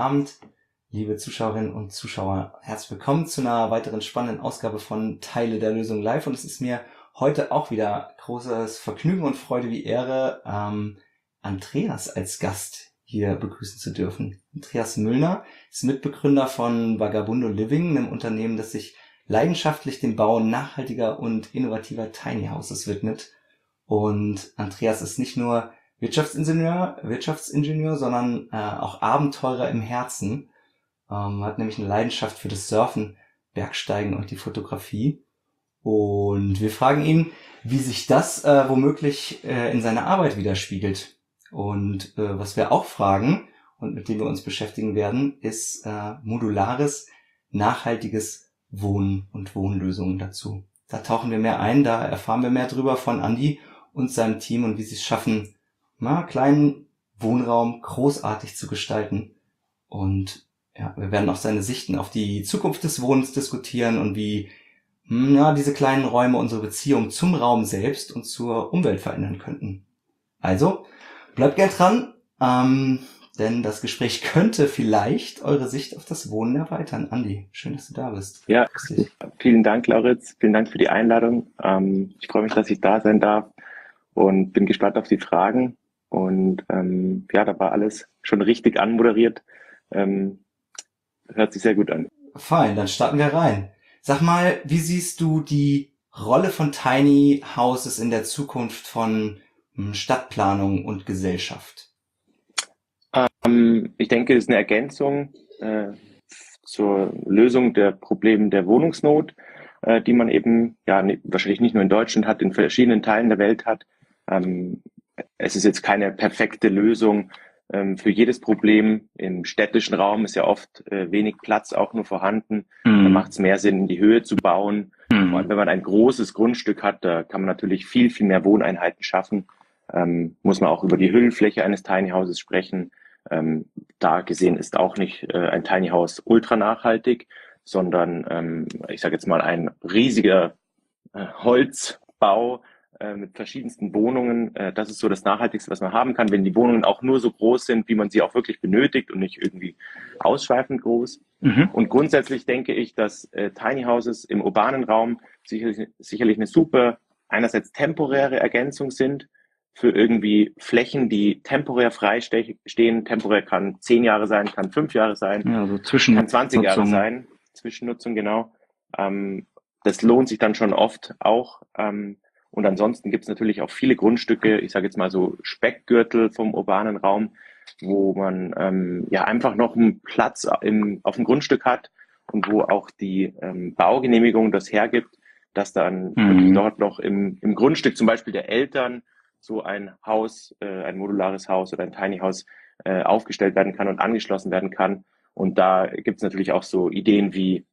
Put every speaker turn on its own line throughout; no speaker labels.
Abend, liebe Zuschauerinnen und Zuschauer. Herzlich willkommen zu einer weiteren spannenden Ausgabe von Teile der Lösung live. Und es ist mir heute auch wieder großes Vergnügen und Freude wie Ehre, Andreas als Gast hier begrüßen zu dürfen. Andreas Müllner ist Mitbegründer von Vagabundo Living, einem Unternehmen, das sich leidenschaftlich dem Bau nachhaltiger und innovativer Tiny Houses widmet. Und Andreas ist nicht nur Wirtschaftsingenieur, sondern auch Abenteurer im Herzen. Hat nämlich eine Leidenschaft für das Surfen, Bergsteigen und die Fotografie. Und wir fragen ihn, wie sich das womöglich in seiner Arbeit widerspiegelt. Und was wir auch fragen und mit dem wir uns beschäftigen werden, ist modulares, nachhaltiges Wohnen und Wohnlösungen dazu. Da tauchen wir mehr ein, da erfahren wir mehr drüber von Andi und seinem Team und wie sie es schaffen, kleinen Wohnraum großartig zu gestalten. Und ja, wir werden auch seine Sichten auf die Zukunft des Wohnens diskutieren und wie diese kleinen Räume unsere Beziehung zum Raum selbst und zur Umwelt verändern könnten. Also, bleibt gern dran, denn das Gespräch könnte vielleicht eure Sicht auf das Wohnen erweitern. Andi, schön, dass du da bist.
Ja, vielen Dank, Lauritz. Vielen Dank für die Einladung. Ich freue mich, dass ich da sein darf und bin gespannt auf die Fragen. Und da war alles schon richtig anmoderiert. Hört sich sehr gut an.
Fein, dann starten wir rein. Sag mal, wie siehst du die Rolle von Tiny Houses in der Zukunft von Stadtplanung und Gesellschaft?
Ich denke, es ist eine Ergänzung zur Lösung der Probleme der Wohnungsnot, die man eben wahrscheinlich nicht nur in Deutschland hat, in verschiedenen Teilen der Welt hat. Es ist jetzt keine perfekte Lösung für jedes Problem. Im städtischen Raum ist ja oft wenig Platz auch nur vorhanden. Da macht es mehr Sinn, in die Höhe zu bauen. Vor allem, wenn man ein großes Grundstück hat, da kann man natürlich viel, viel mehr Wohneinheiten schaffen. Muss man auch über die Hüllfläche eines Tiny Houses sprechen. Da gesehen ist auch nicht ein Tiny House ultra nachhaltig, sondern ich sage jetzt mal ein riesiger Holzbau mit verschiedensten Wohnungen. Das ist so das Nachhaltigste, was man haben kann, wenn die Wohnungen auch nur so groß sind, wie man sie auch wirklich benötigt und nicht irgendwie ausschweifend groß. Und grundsätzlich denke ich, dass Tiny Houses im urbanen Raum sicherlich eine super, einerseits temporäre Ergänzung sind für irgendwie Flächen, die temporär frei stehen. Temporär kann 10 Jahre sein, kann 5 Jahre sein, kann 20 Jahre sein. Zwischennutzung, genau. Das lohnt sich dann schon oft auch. Und ansonsten gibt es natürlich auch viele Grundstücke, ich sage jetzt mal so Speckgürtel vom urbanen Raum, wo man einfach noch einen Platz auf dem Grundstück hat und wo auch die Baugenehmigung das hergibt, dass dann wirklich dort noch im Grundstück zum Beispiel der Eltern so ein Haus, ein modulares Haus oder ein Tiny House aufgestellt werden kann und angeschlossen werden kann. Und da gibt es natürlich auch so Ideen wie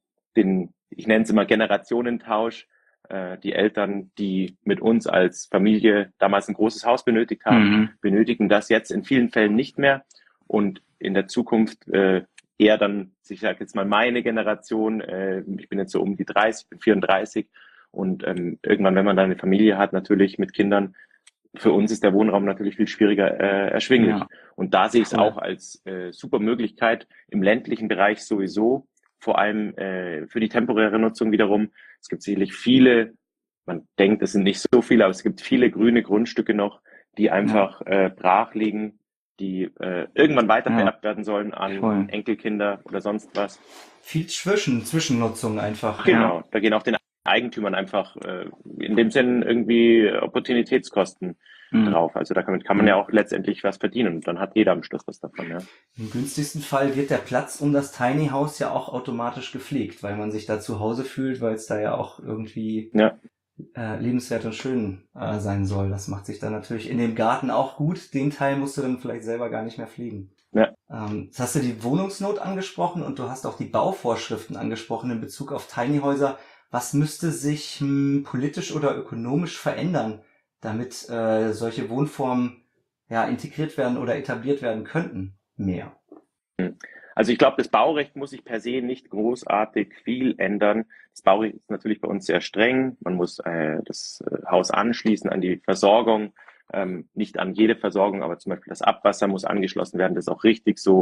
ich nenne es immer Generationentausch. Die Eltern, die mit uns als Familie damals ein großes Haus benötigt haben, benötigen das jetzt in vielen Fällen nicht mehr. Und in der Zukunft eher dann, ich sage jetzt mal meine Generation, ich bin jetzt so um die 30, bin 34 und irgendwann, wenn man dann eine Familie hat, natürlich mit Kindern, für uns ist der Wohnraum natürlich viel schwieriger erschwinglich. Ja. Und da sehe ich es auch als super Möglichkeit im ländlichen Bereich sowieso, vor allem für die temporäre Nutzung wiederum. Es gibt sicherlich viele, man denkt, es sind nicht so viele, aber es gibt viele grüne Grundstücke noch, die einfach brach liegen, die irgendwann weitervererbt werden sollen an Enkelkinder oder sonst was.
Viel Zwischennutzung einfach.
Genau, da gehen auch den Eigentümern einfach in dem Sinn irgendwie Opportunitätskosten drauf. Also da kann man ja auch letztendlich was verdienen und dann hat jeder am Schluss was davon. Ja.
Im günstigsten Fall wird der Platz um das Tiny House ja auch automatisch gepflegt, weil man sich da zu Hause fühlt, weil es da ja auch irgendwie lebenswert und schön sein soll. Das macht sich dann natürlich in dem Garten auch gut. Den Teil musst du dann vielleicht selber gar nicht mehr pflegen.
Ja.
Jetzt hast du die Wohnungsnot angesprochen und du hast auch die Bauvorschriften angesprochen in Bezug auf Tiny Häuser. Was müsste sich politisch oder ökonomisch verändern, damit solche Wohnformen integriert werden oder etabliert werden könnten? Mehr.
Also ich glaube, das Baurecht muss sich per se nicht großartig viel ändern. Das Baurecht ist natürlich bei uns sehr streng. Man muss das Haus anschließen an die Versorgung. Nicht an jede Versorgung, aber zum Beispiel das Abwasser muss angeschlossen werden. Das ist auch richtig so.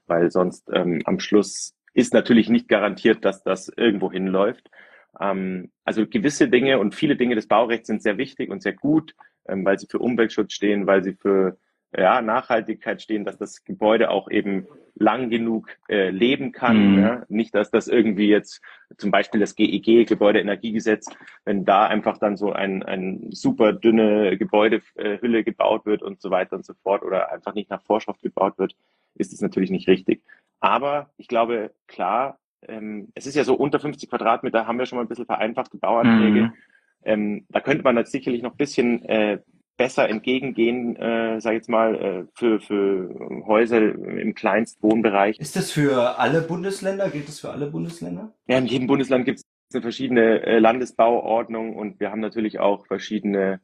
weil sonst am Schluss ist natürlich nicht garantiert, dass das irgendwo hinläuft. Also gewisse Dinge und viele Dinge des Baurechts sind sehr wichtig und sehr gut, weil sie für Umweltschutz stehen, weil sie für Nachhaltigkeit stehen, dass das Gebäude auch eben lang genug leben kann.
Mhm.
Ja? Nicht, dass das irgendwie jetzt zum Beispiel das GEG, Gebäudeenergiegesetz, wenn da einfach dann so ein super dünne Gebäudehülle gebaut wird und so weiter und so fort oder einfach nicht nach Vorschrift gebaut wird, ist es natürlich nicht richtig. Aber ich glaube, klar, es ist ja so unter 50 Quadratmeter, haben wir schon mal ein bisschen vereinfachte Bauanträge. Da könnte man jetzt sicherlich noch ein bisschen besser entgegengehen, sage ich jetzt mal, für Häuser im Kleinstwohnbereich.
Ist das für alle Bundesländer? Gilt das für alle Bundesländer?
Ja, in jedem Bundesland gibt es eine verschiedene Landesbauordnung und wir haben natürlich auch verschiedene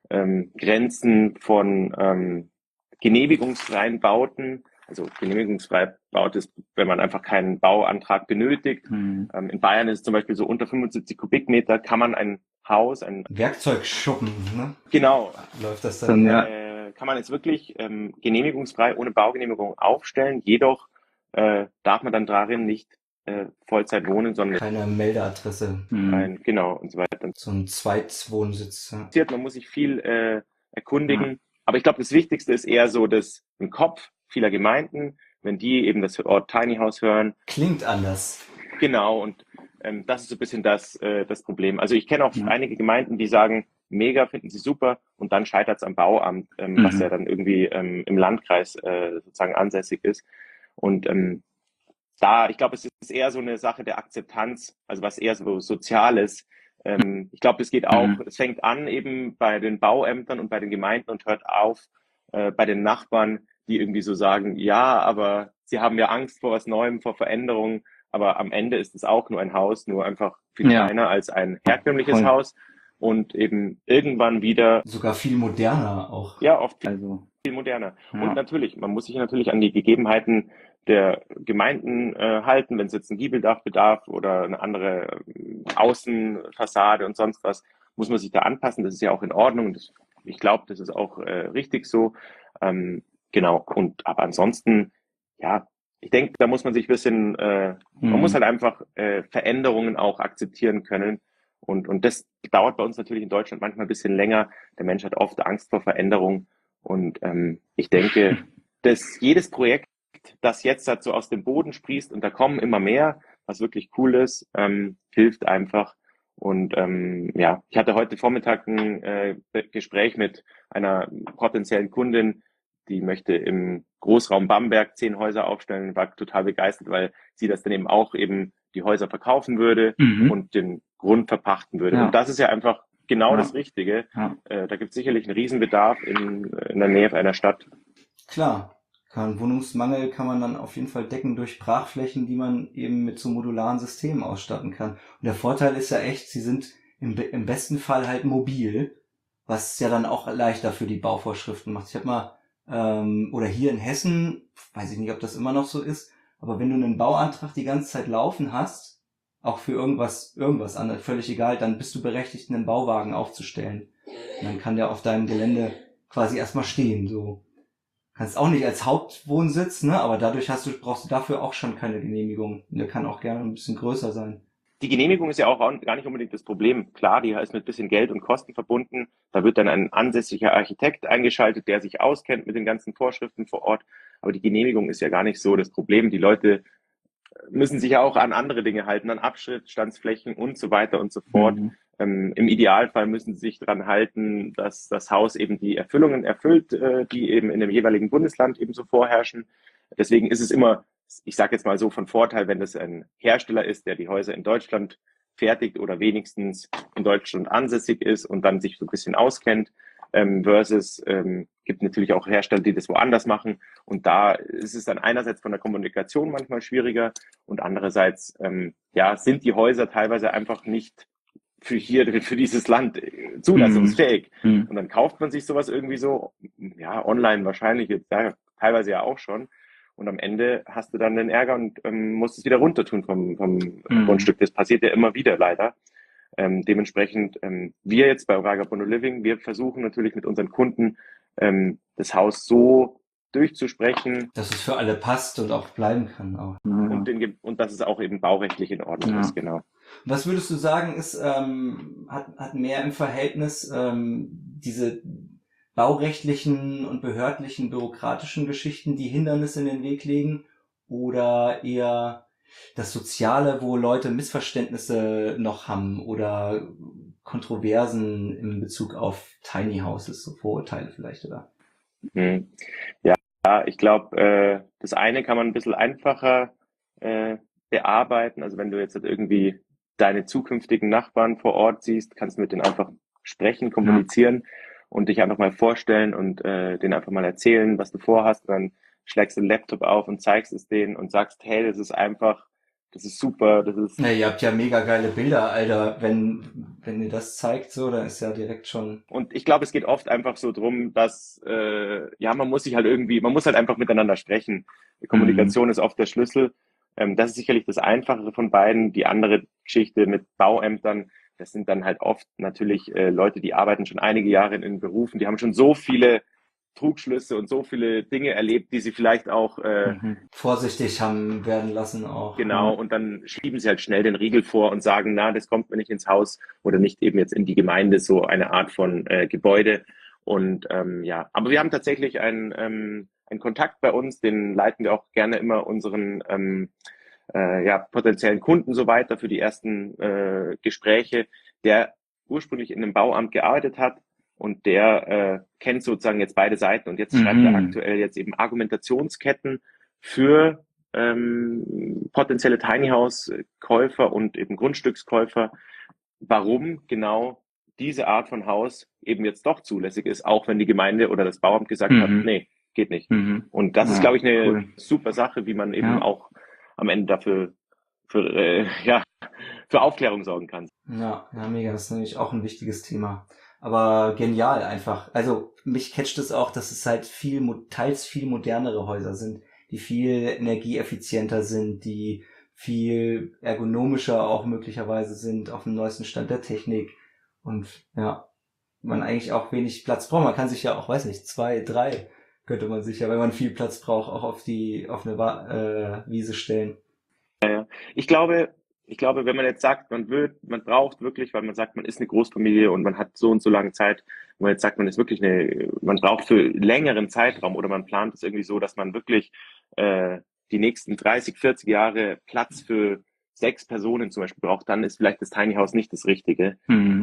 Grenzen von genehmigungsfreien Bauten. Also genehmigungsfrei baut ist, wenn man einfach keinen Bauantrag benötigt. In Bayern ist es zum Beispiel so unter 75 Kubikmeter kann man ein Haus, ein
Werkzeugschuppen, ne?
genau,
Läuft das dann, ja.
kann man jetzt wirklich genehmigungsfrei ohne Baugenehmigung aufstellen. Jedoch darf man dann darin nicht Vollzeit wohnen, sondern
Keine Meldeadresse.
genau und so weiter.
So ein Zweitwohnsitz. Ja.
Man muss sich viel erkundigen. Aber ich glaube, das Wichtigste ist eher so das im Kopf vieler Gemeinden, wenn die eben das Wort Tiny House hören.
Klingt anders.
Genau, und das ist so ein bisschen das Problem. Also ich kenne auch einige Gemeinden, die sagen, mega, finden sie super, und dann scheitert es am Bauamt, was ja dann irgendwie im Landkreis sozusagen ansässig ist. Und ich glaube, es ist eher so eine Sache der Akzeptanz, also was eher so Soziales. Ich glaube, es geht auch, es fängt an eben bei den Bauämtern und bei den Gemeinden und hört auf bei den Nachbarn, die irgendwie so sagen, ja, aber sie haben ja Angst vor was Neuem, vor Veränderungen, aber am Ende ist es auch nur ein Haus, nur einfach viel kleiner als ein herkömmliches Haus und eben irgendwann wieder
sogar viel moderner auch.
Ja, oft viel moderner. Und natürlich, man muss sich natürlich an die Gegebenheiten der Gemeinden halten, wenn es jetzt ein Giebeldach bedarf oder eine andere Außenfassade und sonst was, muss man sich da anpassen. Das ist ja auch in Ordnung. Ich glaube, das ist auch richtig so. Genau. Aber ansonsten, ja, ich denke, da muss man sich ein bisschen, man muss halt einfach Veränderungen auch akzeptieren können. Und das dauert bei uns natürlich in Deutschland manchmal ein bisschen länger. Der Mensch hat oft Angst vor Veränderung. Und ich denke, dass jedes Projekt, das jetzt halt so aus dem Boden sprießt, und da kommen immer mehr, was wirklich cool ist, hilft einfach. Und ich hatte heute Vormittag ein Gespräch mit einer potenziellen Kundin, die möchte im Großraum Bamberg 10 Häuser aufstellen, war total begeistert, weil sie das dann eben auch eben die Häuser verkaufen würde und den Grund verpachten würde. Und das ist ja einfach genau das Richtige. Da gibt es sicherlich einen Riesenbedarf in der Nähe einer Stadt.
Klar. Wohnungsmangel kann man dann auf jeden Fall decken durch Brachflächen, die man eben mit so modularen Systemen ausstatten kann. Und der Vorteil ist ja echt, sie sind im besten Fall halt mobil, was ja dann auch leichter für die Bauvorschriften macht. Ich habe mal, oder hier in Hessen, weiß ich nicht, ob das immer noch so ist, aber wenn du einen Bauantrag die ganze Zeit laufen hast, auch für irgendwas anderes, völlig egal, dann bist du berechtigt, einen Bauwagen aufzustellen. Und dann kann der auf deinem Gelände quasi erstmal stehen, so. Kannst auch nicht als Hauptwohnsitz, ne? Aber dadurch brauchst du dafür auch schon keine Genehmigung. Der kann auch gerne ein bisschen größer sein.
Die Genehmigung ist ja auch gar nicht unbedingt das Problem. Klar, die ist mit ein bisschen Geld und Kosten verbunden. Da wird dann ein ansässiger Architekt eingeschaltet, der sich auskennt mit den ganzen Vorschriften vor Ort. Aber die Genehmigung ist ja gar nicht so das Problem. Die Leute müssen sich ja auch an andere Dinge halten, an Abschnittsstandsflächen und so weiter und so fort. Im Idealfall müssen sie sich daran halten, dass das Haus eben die Erfüllungen erfüllt, die eben in dem jeweiligen Bundesland eben so vorherrschen. Deswegen ist es immer, ich sage jetzt mal so, von Vorteil, wenn das ein Hersteller ist, der die Häuser in Deutschland fertigt oder wenigstens in Deutschland ansässig ist und dann sich so ein bisschen auskennt, versus gibt natürlich auch Hersteller, die das woanders machen. Und da ist es dann einerseits von der Kommunikation manchmal schwieriger und andererseits sind die Häuser teilweise einfach nicht für dieses Land zulassungsfähig. Und dann kauft man sich sowas irgendwie so, online wahrscheinlich, jetzt teilweise ja auch schon. Und am Ende hast du dann den Ärger und musst es wieder runter tun vom Grundstück. Das passiert ja immer wieder leider. Dementsprechend, wir jetzt bei Oraga Bono Living, wir versuchen natürlich mit unseren Kunden das Haus so durchzusprechen.
Dass es für alle passt und auch bleiben kann. Auch.
Und dass es auch eben baurechtlich in Ordnung ist, genau.
Was würdest du sagen, hat mehr im Verhältnis diese baurechtlichen und behördlichen, bürokratischen Geschichten, die Hindernisse in den Weg legen, oder eher das Soziale, wo Leute Missverständnisse noch haben oder Kontroversen in Bezug auf Tiny Houses, so Vorurteile vielleicht, oder?
Ja, ich glaube, das eine kann man ein bisschen einfacher bearbeiten. Also wenn du jetzt halt irgendwie deine zukünftigen Nachbarn vor Ort siehst, kannst du mit denen einfach sprechen, kommunizieren und dich einfach mal vorstellen und denen einfach mal erzählen, was du vorhast. Und dann schlägst du den Laptop auf und zeigst es denen und sagst, hey, das ist super, das ist...
Ja, ihr habt ja mega geile Bilder, Alter. Wenn ihr das zeigt, so, dann ist ja direkt schon...
Und ich glaube, es geht oft einfach so drum, dass, man muss halt einfach miteinander sprechen. Die Kommunikation ist oft der Schlüssel. Das ist sicherlich das Einfachere von beiden. Die andere Geschichte mit Bauämtern, das sind dann halt oft natürlich Leute, die arbeiten schon einige Jahre in den Berufen, die haben schon so viele Trugschlüsse und so viele Dinge erlebt, die sie vielleicht auch
vorsichtig haben werden lassen auch.
Genau, und dann schieben sie halt schnell den Riegel vor und sagen, na, das kommt mir nicht ins Haus oder nicht eben jetzt in die Gemeinde, so eine Art von Gebäude. Und aber wir haben tatsächlich einen Kontakt bei uns, den leiten wir auch gerne immer unseren potenziellen Kunden so weiter für die ersten Gespräche, der ursprünglich in einem Bauamt gearbeitet hat und der kennt sozusagen jetzt beide Seiten und jetzt schreibt er aktuell jetzt eben Argumentationsketten für potenzielle Tiny House Käufer und eben Grundstückskäufer, warum genau diese Art von Haus eben jetzt doch zulässig ist, auch wenn die Gemeinde oder das Bauamt gesagt hat, nee, geht nicht. Und das ist, glaube ich, eine super Sache, wie man eben auch am Ende dafür für Aufklärung sorgen kann.
Ja, mega, das ist nämlich auch ein wichtiges Thema. Aber genial einfach. Also mich catcht es auch, dass es halt teils viel modernere Häuser sind, die viel energieeffizienter sind, die viel ergonomischer auch möglicherweise sind, auf dem neuesten Stand der Technik. Und ja, man eigentlich auch wenig Platz braucht. Man kann sich ja auch, weiß nicht, 2, 3 könnte man sich ja, wenn man viel Platz braucht, auch auf eine Wiese stellen.
Ich glaube, wenn man jetzt sagt, man braucht wirklich, weil man sagt, man ist eine Großfamilie und man hat so und so lange Zeit, wenn man jetzt sagt, man braucht für längeren Zeitraum oder man plant es irgendwie so, dass man wirklich die nächsten 30, 40 Jahre Platz für 6 Personen zum Beispiel braucht, dann ist vielleicht das Tiny House nicht das Richtige.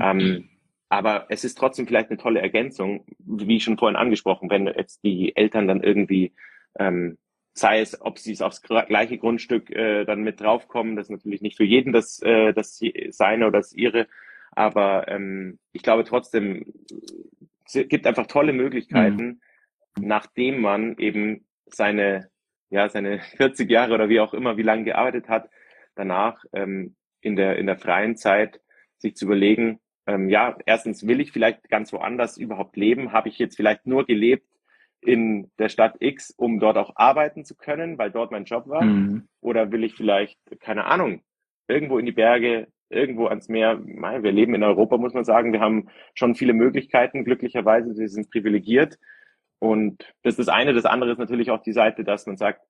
Aber es ist trotzdem vielleicht eine tolle Ergänzung, wie schon vorhin angesprochen, wenn jetzt die Eltern dann irgendwie sei es, ob sie es aufs gleiche Grundstück dann mit draufkommen, das ist natürlich nicht für jeden das seine oder das ihre, aber ich glaube trotzdem, es gibt einfach tolle Möglichkeiten, nachdem man eben seine 40 Jahre oder wie auch immer, wie lange gearbeitet hat, danach in der freien Zeit sich zu überlegen, erstens will ich vielleicht ganz woanders überhaupt leben, habe ich jetzt vielleicht nur gelebt in der Stadt X, um dort auch arbeiten zu können, weil dort mein Job war? Oder will ich vielleicht, keine Ahnung, irgendwo in die Berge, irgendwo ans Meer? Wir leben in Europa, muss man sagen. Wir haben schon viele Möglichkeiten, glücklicherweise. Wir sind privilegiert. Und das ist das eine. Das andere ist natürlich auch die Seite, dass man sagt,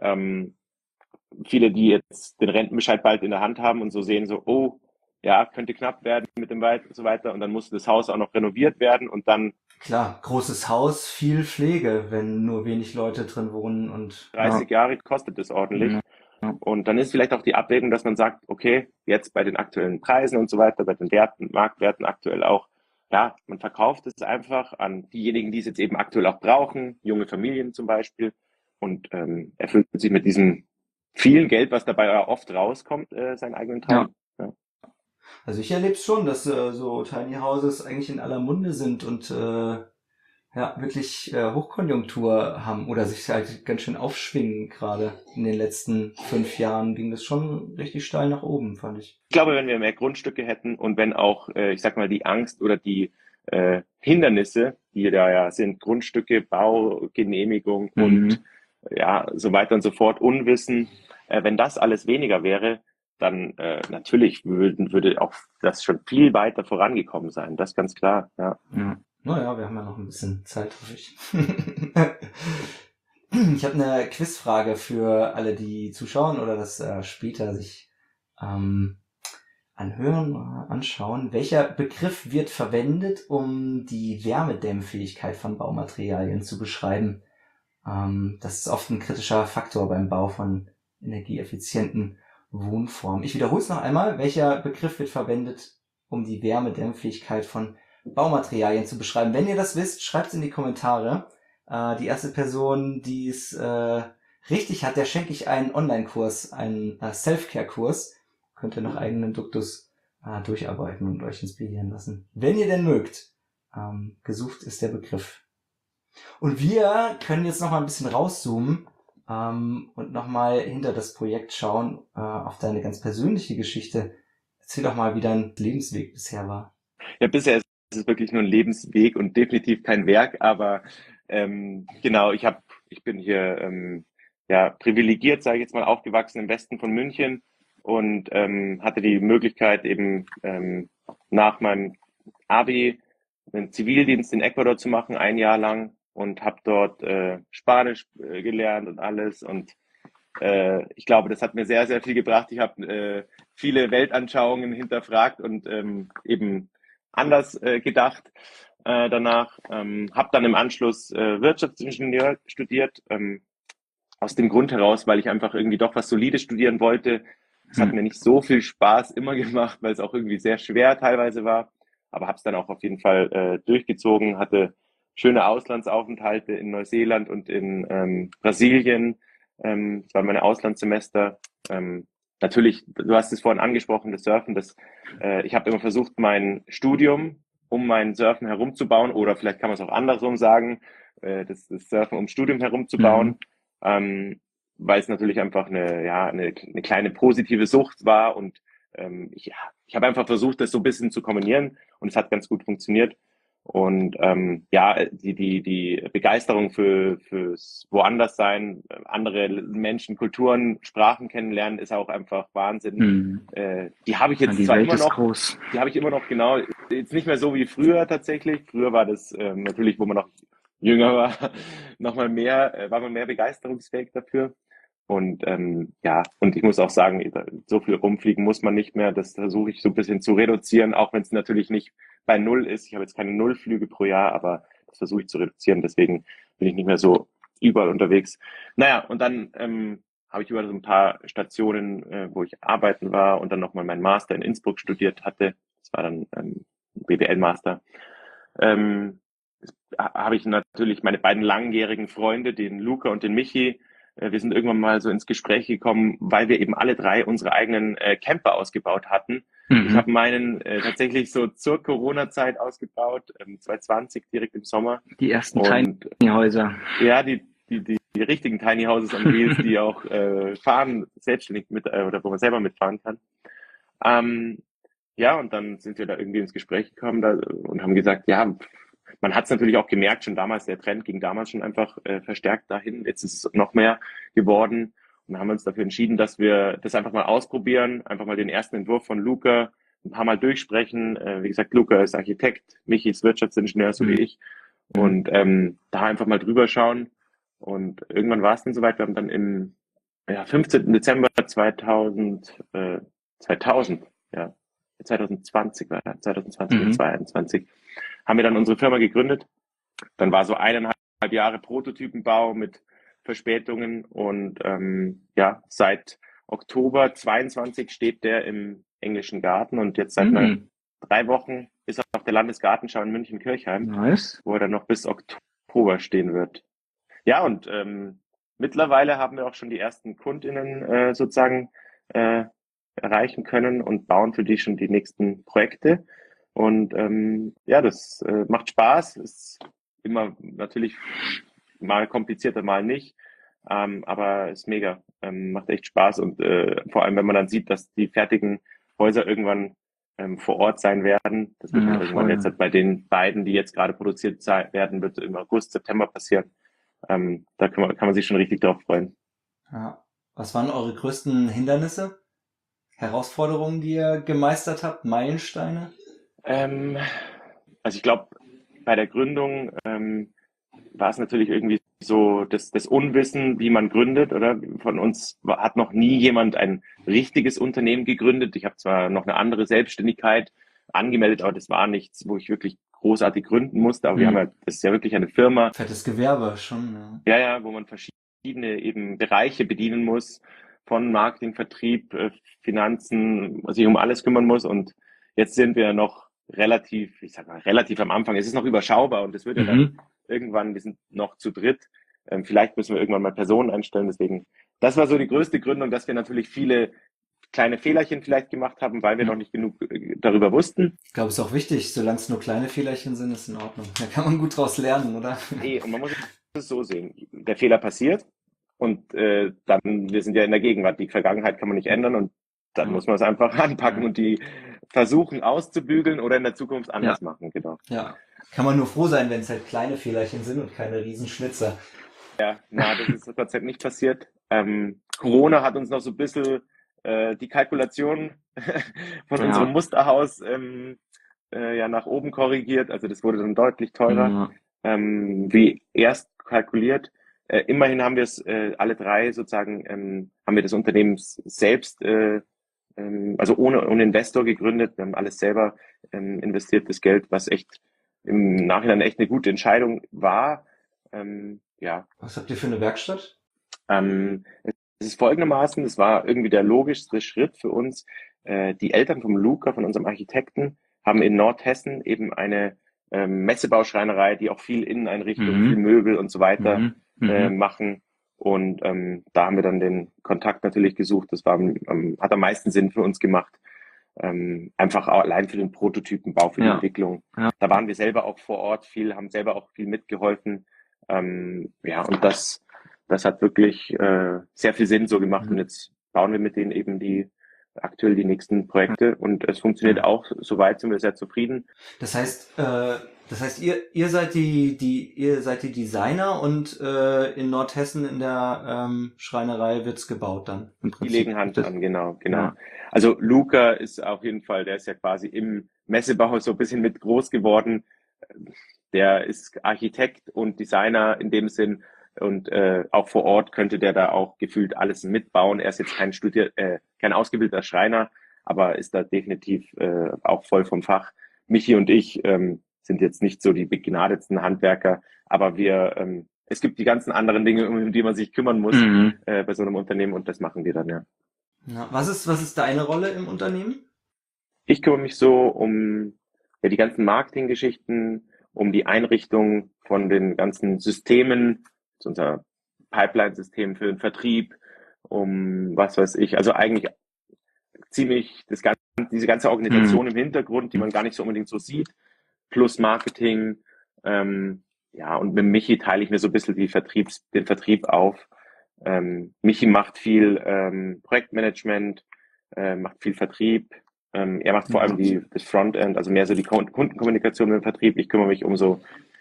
viele, die jetzt den Rentenbescheid bald in der Hand haben und so sehen, so, oh, ja, könnte knapp werden mit dem Wald und so weiter. Und dann muss das Haus auch noch renoviert werden und dann...
Klar, großes Haus, viel Pflege, wenn nur wenig Leute drin wohnen und...
30 Jahre kostet es ordentlich. Und dann ist vielleicht auch die Abwägung, dass man sagt, okay, jetzt bei den aktuellen Preisen und so weiter, bei den Werten, Marktwerten aktuell auch, man verkauft es einfach an diejenigen, die es jetzt eben aktuell auch brauchen, junge Familien zum Beispiel, und erfüllt sich mit diesem vielen Geld, was dabei oft rauskommt, seinen eigenen Traum. Ja.
Also ich erlebe es schon, dass so Tiny Houses eigentlich in aller Munde sind und wirklich Hochkonjunktur haben oder sich halt ganz schön aufschwingen gerade. In den letzten 5 Jahren ging das schon richtig steil nach oben, fand ich.
Ich glaube, wenn wir mehr Grundstücke hätten und wenn auch, ich sag mal, die Angst oder die Hindernisse, die da ja sind, Grundstücke, Baugenehmigung und so weiter und so fort, Unwissen, wenn das alles weniger wäre, dann natürlich würde auch das schon viel weiter vorangekommen sein. Das ist ganz klar, ja.
Naja, wir haben ja noch ein bisschen Zeit, hoffe ich. Ich habe eine Quizfrage für alle, die zuschauen oder das später sich ähm, anhören oder anschauen. Welcher Begriff wird verwendet, um die Wärmedämmfähigkeit von Baumaterialien zu beschreiben? Das ist oft ein kritischer Faktor beim Bau von energieeffizienten Wohnformen. Ich wiederhole es noch einmal. Welcher Begriff wird verwendet, um die Wärmedämmfähigkeit von Baumaterialien zu beschreiben? Wenn ihr das wisst, schreibt es in die Kommentare. Die erste Person, die es richtig hat, der schenke ich einen Online-Kurs, einen Self-Care-Kurs. Könnt ihr nach eigenen Duktus durcharbeiten und euch inspirieren lassen. Wenn ihr denn mögt. Gesucht ist der Begriff. Und wir können jetzt noch mal ein bisschen rauszoomen und noch mal hinter das Projekt schauen, auf deine ganz persönliche Geschichte. Erzähl doch mal, wie dein Lebensweg bisher war.
Ja, bisher ist es wirklich nur ein Lebensweg und definitiv kein Werk, aber genau, ich bin hier ja privilegiert, sage ich jetzt mal, aufgewachsen im Westen von München und hatte die Möglichkeit eben nach meinem Abi einen Zivildienst in Ecuador zu machen, ein Jahr lang und habe dort Spanisch gelernt und alles und ich glaube, das hat mir sehr, sehr viel gebracht. Ich habe viele Weltanschauungen hinterfragt und eben anders gedacht danach. Habe dann im Anschluss Wirtschaftsingenieur studiert, aus dem Grund heraus, weil ich einfach irgendwie doch was Solides studieren wollte. Es hat mir nicht so viel Spaß immer gemacht, weil es auch irgendwie sehr schwer teilweise war, aber habe es dann auch auf jeden Fall durchgezogen, hatte schöne Auslandsaufenthalte in Neuseeland und in Brasilien. Das waren meine Auslandssemester. Natürlich, du hast es vorhin angesprochen, das Surfen. Ich habe immer versucht, mein Studium um mein Surfen herumzubauen oder vielleicht kann man es auch andersrum sagen, das Surfen ums Studium herumzubauen, weil es natürlich einfach eine kleine positive Sucht war und ich habe einfach versucht, das so ein bisschen zu kombinieren und es hat ganz gut funktioniert. Und ja, die Begeisterung fürs Woanders sein, andere Menschen, Kulturen, Sprachen kennenlernen, ist auch einfach Wahnsinn. Die habe ich jetzt
Die
zwar
Welt
immer
ist
noch,
groß.
die habe ich immer noch genau, jetzt nicht mehr so wie früher tatsächlich. Früher war das natürlich, wo man noch jünger war, noch mal mehr, war man mehr begeisterungsfähig dafür. Und ja, und ich muss auch sagen, so viel rumfliegen muss man nicht mehr. Das versuche ich so ein bisschen zu reduzieren, auch wenn es natürlich nicht bei Null ist. Ich habe jetzt keine Nullflüge pro Jahr, aber das versuche ich zu reduzieren. Deswegen bin ich nicht mehr so überall unterwegs. Naja, und dann habe ich über so ein paar Stationen, wo ich arbeiten war und dann nochmal meinen Master in Innsbruck studiert hatte. Das war dann BWL-Master. Ähm, habe ich natürlich meine beiden langjährigen Freunde, den Luca und den Michi, wir sind irgendwann mal so ins Gespräch gekommen, weil wir eben alle drei unsere eigenen Camper ausgebaut hatten. Ich habe meinen tatsächlich so zur Corona-Zeit ausgebaut, 2020 direkt im Sommer.
Die ersten
Und
Tiny Häuser.
ja, die richtigen Tiny Houses on Wheels, die auch fahren, selbstständig mit oder wo man selber mitfahren kann. Ja, und dann sind wir da irgendwie ins Gespräch gekommen und haben gesagt, ja, man hat es natürlich auch gemerkt, schon damals, der Trend ging damals schon einfach verstärkt dahin. Jetzt ist es noch mehr geworden. Und dann haben wir uns dafür entschieden, dass wir das einfach mal ausprobieren, einfach mal den ersten Entwurf von Luca ein paar Mal durchsprechen. Wie gesagt, Luca ist Architekt, Michi ist Wirtschaftsingenieur, so wie ich. Und da einfach mal drüber schauen. Und irgendwann war es dann soweit. Wir haben dann im 15. Dezember 2020, ja, 2020 war das, 2020 und 2021, haben wir dann unsere Firma gegründet. Dann war so 1,5 Jahre Prototypenbau mit Verspätungen und ja, seit Oktober 22 steht der im Englischen Garten und jetzt seit 3 Wochen ist er auf der Landesgartenschau in München-Kirchheim,
Nice.
wo er dann noch bis Oktober stehen wird. Ja, und mittlerweile haben wir auch schon die ersten KundInnen sozusagen erreichen können und bauen für die schon die nächsten Projekte. Und ja, das macht Spaß. Ist immer natürlich mal komplizierter, mal nicht. Aber ist mega. Macht echt Spaß. Und vor allem, wenn man dann sieht, dass die fertigen Häuser irgendwann vor Ort sein werden. Das wird dann irgendwann jetzt halt bei den beiden, die jetzt gerade produziert werden, wird im August, September passieren. Da kann man sich schon richtig drauf freuen.
Ja. Was waren eure größten Hindernisse? Herausforderungen, die ihr gemeistert habt? Meilensteine?
Also ich glaube, bei der Gründung war es natürlich irgendwie so das Unwissen, wie man gründet, oder? Von uns hat noch nie jemand ein richtiges Unternehmen gegründet. Ich habe zwar noch eine andere Selbstständigkeit angemeldet, aber das war nichts, wo ich wirklich großartig gründen musste. Aber wir haben ja, das ist ja wirklich eine Firma,
Fettes Gewerbe schon, ja.
ja, ja, wo man verschiedene eben Bereiche bedienen muss, von Marketing, Vertrieb, Finanzen, sich um alles kümmern muss. Und jetzt sind wir noch relativ, ich sag mal, relativ am Anfang. Es ist noch überschaubar und es wird ja dann irgendwann, wir sind noch zu dritt. Vielleicht müssen wir irgendwann mal Personen einstellen. Deswegen, das war so die größte Gründung, dass wir natürlich viele kleine Fehlerchen vielleicht gemacht haben, weil wir noch nicht genug darüber wussten.
Ich glaube, es ist auch wichtig, solange es nur kleine Fehlerchen sind, ist in Ordnung. Da kann man gut draus lernen, oder?
Und man muss es so sehen. Der Fehler passiert und dann, wir sind ja in der Gegenwart. Die Vergangenheit kann man nicht ändern und dann muss man es einfach anpacken und die versuchen auszubügeln oder in der Zukunft anders machen, genau.
Ja, kann man nur froh sein, wenn es halt kleine Fehlerchen sind und keine Riesenschnitzer.
Ja, na, das ist Gott sei Dank nicht passiert. Corona hat uns noch so ein bisschen die Kalkulation von unserem Musterhaus nach oben korrigiert. Also das wurde dann deutlich teurer, wie erst kalkuliert. Immerhin haben wir es alle drei sozusagen, haben wir das Unternehmen selbst, also ohne Investor gegründet. Wir haben alles selber investiert, das Geld, was echt im Nachhinein echt eine gute Entscheidung war.
Was habt ihr für eine Werkstatt?
Es ist folgendermaßen, es war irgendwie der logischste Schritt für uns. Die Eltern vom Luca, von unserem Architekten, haben in Nordhessen eben eine Messebauschreinerei, die auch viel Inneneinrichtung, viel Möbel und so weiter machen. Und da haben wir dann den Kontakt natürlich gesucht. Das war, hat am meisten Sinn für uns gemacht. Einfach allein für den Prototypenbau, für die Entwicklung. Ja. Da waren wir selber auch vor Ort haben selber auch viel mitgeholfen. Und das hat wirklich sehr viel Sinn so gemacht. Und jetzt bauen wir mit denen eben aktuell die nächsten Projekte und es funktioniert auch. Soweit sind wir sehr zufrieden.
Das heißt, ihr seid ihr seid die Designer und in Nordhessen in der Schreinerei wird's gebaut dann.
Die legen Hand an, genau. Ja. Also Luca ist auf jeden Fall, der ist ja quasi im Messebau so ein bisschen mit groß geworden. Der ist Architekt und Designer in dem Sinn. Und auch vor Ort könnte der da auch gefühlt alles mitbauen. Er ist jetzt kein ausgebildeter Schreiner, aber ist da definitiv auch voll vom Fach. Michi und ich sind jetzt nicht so die begnadetsten Handwerker, aber es gibt die ganzen anderen Dinge, um die man sich kümmern muss bei so einem Unternehmen und das machen wir dann, ja.
Was ist deine Rolle im Unternehmen?
Ich kümmere mich so um die ganzen Marketinggeschichten, um die Einrichtung von den ganzen Systemen, unser Pipeline-System für den Vertrieb, um was weiß ich, also eigentlich ziemlich diese ganze Organisation im Hintergrund, die man gar nicht so unbedingt so sieht, plus Marketing, und mit Michi teile ich mir so ein bisschen den Vertrieb auf. Michi macht viel Projektmanagement, macht viel Vertrieb, er macht vor allem das Frontend, also mehr so die Kundenkommunikation mit dem Vertrieb. Ich kümmere mich um so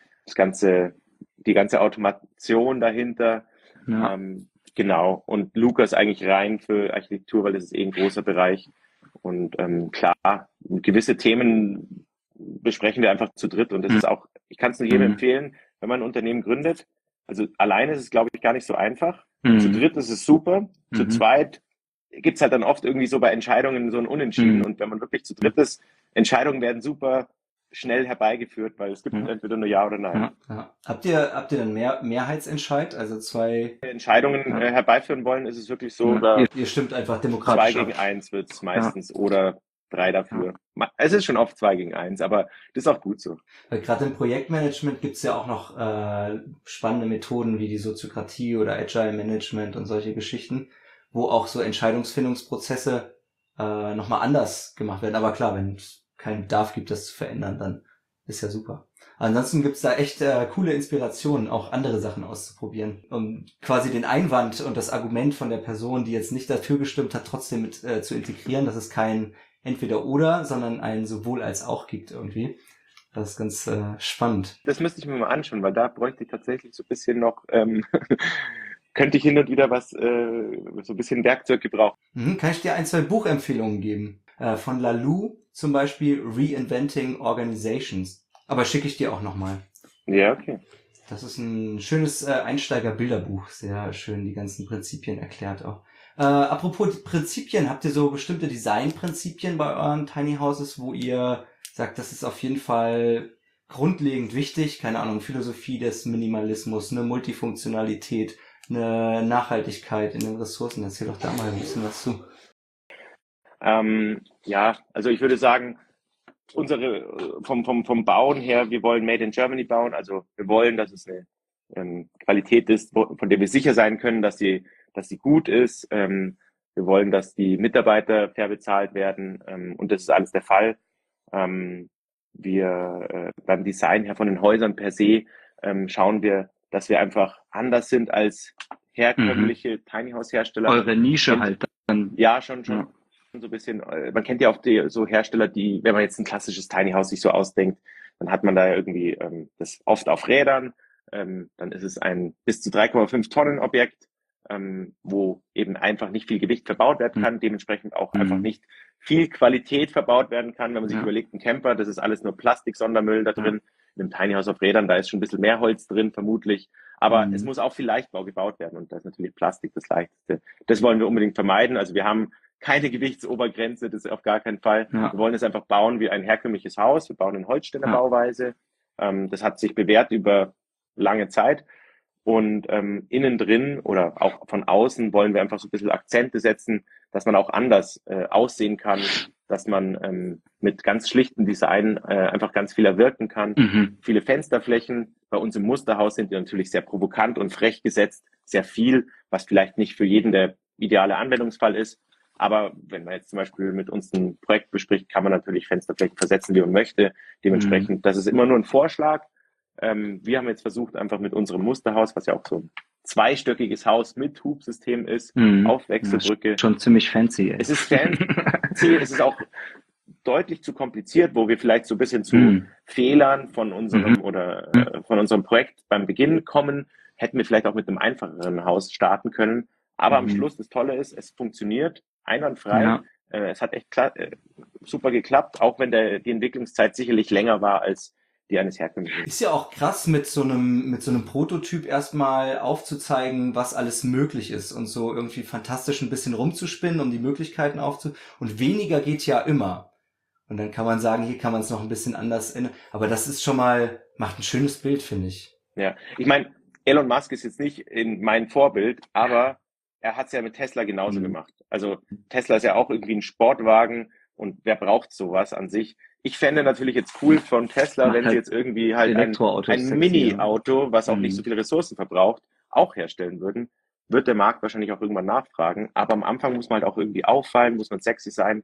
die ganze Automation dahinter. Ja. Genau. Und Luca ist eigentlich rein für Architektur, weil das ist ein großer Bereich. Und klar, gewisse Themen besprechen wir einfach zu dritt. Und das ist auch, ich kann es nur jedem empfehlen, wenn man ein Unternehmen gründet. Also alleine ist es, glaube ich, gar nicht so einfach. Zu dritt ist es super. Zu zweit gibt's halt dann oft irgendwie so bei Entscheidungen so ein Unentschieden. Und wenn man wirklich zu dritt ist, Entscheidungen werden super schnell herbeigeführt, weil es gibt entweder nur Ja oder Nein.
Ja. Habt ihr dann Mehrheitsentscheid, also zwei
Entscheidungen herbeiführen wollen, ist es wirklich so,
ihr stimmt einfach demokratisch.
2 gegen 1 wird es meistens oder 3 dafür. Ja. Es ist schon oft 2 gegen 1, aber das ist auch gut so.
Weil gerade im Projektmanagement gibt's ja auch noch spannende Methoden wie die Soziokratie oder Agile Management und solche Geschichten, wo auch so Entscheidungsfindungsprozesse nochmal anders gemacht werden. Aber klar, wenn es keinen Bedarf gibt, das zu verändern, dann ist ja super. Ansonsten gibt's da echt coole Inspirationen, auch andere Sachen auszuprobieren, um quasi den Einwand und das Argument von der Person, die jetzt nicht dafür gestimmt hat, trotzdem mit zu integrieren, dass es kein Entweder-Oder, sondern ein sowohl als auch gibt irgendwie. Das ist ganz spannend.
Das müsste ich mir mal anschauen, weil da bräuchte ich tatsächlich so ein bisschen noch, könnte ich hin und wieder so ein bisschen Werkzeug gebrauchen.
Kann ich dir 1, 2 Buchempfehlungen geben? Von Laloux zum Beispiel Reinventing Organizations. Aber schicke ich dir auch nochmal.
Ja, okay.
Das ist ein schönes Einsteiger-Bilderbuch. Sehr schön, die ganzen Prinzipien erklärt auch. Apropos Prinzipien, habt ihr so bestimmte Designprinzipien bei euren Tiny Houses, wo ihr sagt, das ist auf jeden Fall grundlegend wichtig? Keine Ahnung, Philosophie des Minimalismus, eine Multifunktionalität, eine Nachhaltigkeit in den Ressourcen. Erzähl doch da mal ein bisschen was zu.
Ja, also ich würde sagen, vom Bauen her, wir wollen Made in Germany bauen. Also wir wollen, dass es eine Qualität ist, von der wir sicher sein können, dass sie gut ist. Wir wollen, dass die Mitarbeiter fair bezahlt werden. Und das ist alles der Fall. Beim Design her von den Häusern per se schauen wir, dass wir einfach anders sind als herkömmliche Tiny House Hersteller.
Eure Nische halt dann.
Ja, schon so ein bisschen. Man kennt ja auch so Hersteller, die, wenn man jetzt ein klassisches Tiny House sich so ausdenkt, dann hat man da irgendwie das oft auf Rädern. Dann ist es ein bis zu 3,5 Tonnen Objekt, wo eben einfach nicht viel Gewicht verbaut werden kann, dementsprechend auch einfach nicht viel Qualität verbaut werden kann. Wenn man sich überlegt, ein Camper, das ist alles nur Plastik-Sondermüll da drin. In einem Tiny House auf Rädern, da ist schon ein bisschen mehr Holz drin, vermutlich. Aber es muss auch viel Leichtbau gebaut werden und da ist natürlich Plastik das Leichteste. Das wollen wir unbedingt vermeiden. Also wir haben keine Gewichtsobergrenze, das ist auf gar keinen Fall. Ja. Wir wollen es einfach bauen wie ein herkömmliches Haus. Wir bauen in Holzständerbauweise. Das hat sich bewährt über lange Zeit. Und innen drin oder auch von außen wollen wir einfach so ein bisschen Akzente setzen, dass man auch anders aussehen kann, dass man mit ganz schlichtem Design einfach ganz viel erwirken kann. Viele Fensterflächen bei uns im Musterhaus sind die natürlich sehr provokant und frech gesetzt, sehr viel, was vielleicht nicht für jeden der ideale Anwendungsfall ist. Aber wenn man jetzt zum Beispiel mit uns ein Projekt bespricht, kann man natürlich Fensterflächen versetzen, wie man möchte. Dementsprechend, das ist immer nur ein Vorschlag. Wir haben jetzt versucht, einfach mit unserem Musterhaus, was ja auch so ein zweistöckiges Haus mit Hubsystem ist, auf Wechselbrücke.
Ja, schon ziemlich fancy.
Es ist fancy, es ist auch deutlich zu kompliziert, wo wir vielleicht so ein bisschen zu Fehlern von unserem von unserem Projekt beim Beginn kommen, hätten wir vielleicht auch mit einem einfacheren Haus starten können. Aber am Schluss, das Tolle ist, es funktioniert einwandfrei. Ja. Es hat echt super geklappt, auch wenn die Entwicklungszeit sicherlich länger war als die eines herkömmlichen.
Ist ja auch krass, mit so einem Prototyp erstmal aufzuzeigen, was alles möglich ist und so irgendwie fantastisch ein bisschen rumzuspinnen, um die Möglichkeiten und weniger geht ja immer. Und dann kann man sagen, hier kann man es noch ein bisschen anders aber das ist schon mal, macht ein schönes Bild, finde ich.
Ja, ich meine, Elon Musk ist jetzt nicht mein Vorbild, aber er hat es ja mit Tesla genauso gemacht. Also Tesla ist ja auch irgendwie ein Sportwagen und wer braucht sowas an sich? Ich fände natürlich jetzt cool von Tesla, wenn sie jetzt irgendwie halt ein Mini-Auto, was auch nicht so viele Ressourcen verbraucht, auch herstellen würden. Wird der Markt wahrscheinlich auch irgendwann nachfragen. Aber am Anfang muss man halt auch irgendwie auffallen, muss man sexy sein.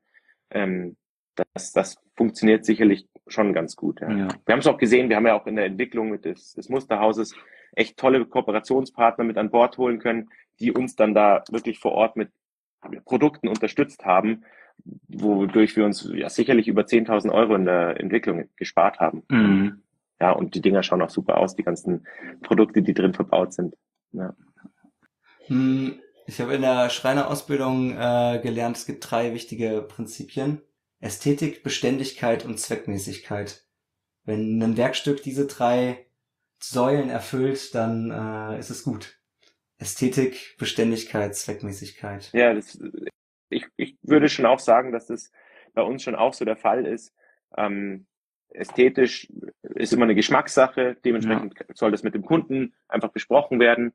Das funktioniert sicherlich schon ganz gut. Ja. Ja. Wir haben es auch gesehen, wir haben ja auch in der Entwicklung des Musterhauses echt tolle Kooperationspartner mit an Bord holen können, die uns dann da wirklich vor Ort mit Produkten unterstützt haben, wodurch wir uns ja sicherlich über 10.000 Euro in der Entwicklung gespart haben. Ja, und die Dinger schauen auch super aus, die ganzen Produkte, die drin verbaut sind. Ja.
Ich habe in der Schreinerausbildung gelernt, es gibt 3 wichtige Prinzipien. Ästhetik, Beständigkeit und Zweckmäßigkeit. Wenn ein Werkstück diese 3 Säulen erfüllt, dann ist es gut. Ästhetik, Beständigkeit, Zweckmäßigkeit.
Ja, ich würde schon auch sagen, dass das bei uns schon auch so der Fall ist. Ästhetisch ist immer eine Geschmackssache, dementsprechend soll das mit dem Kunden einfach besprochen werden.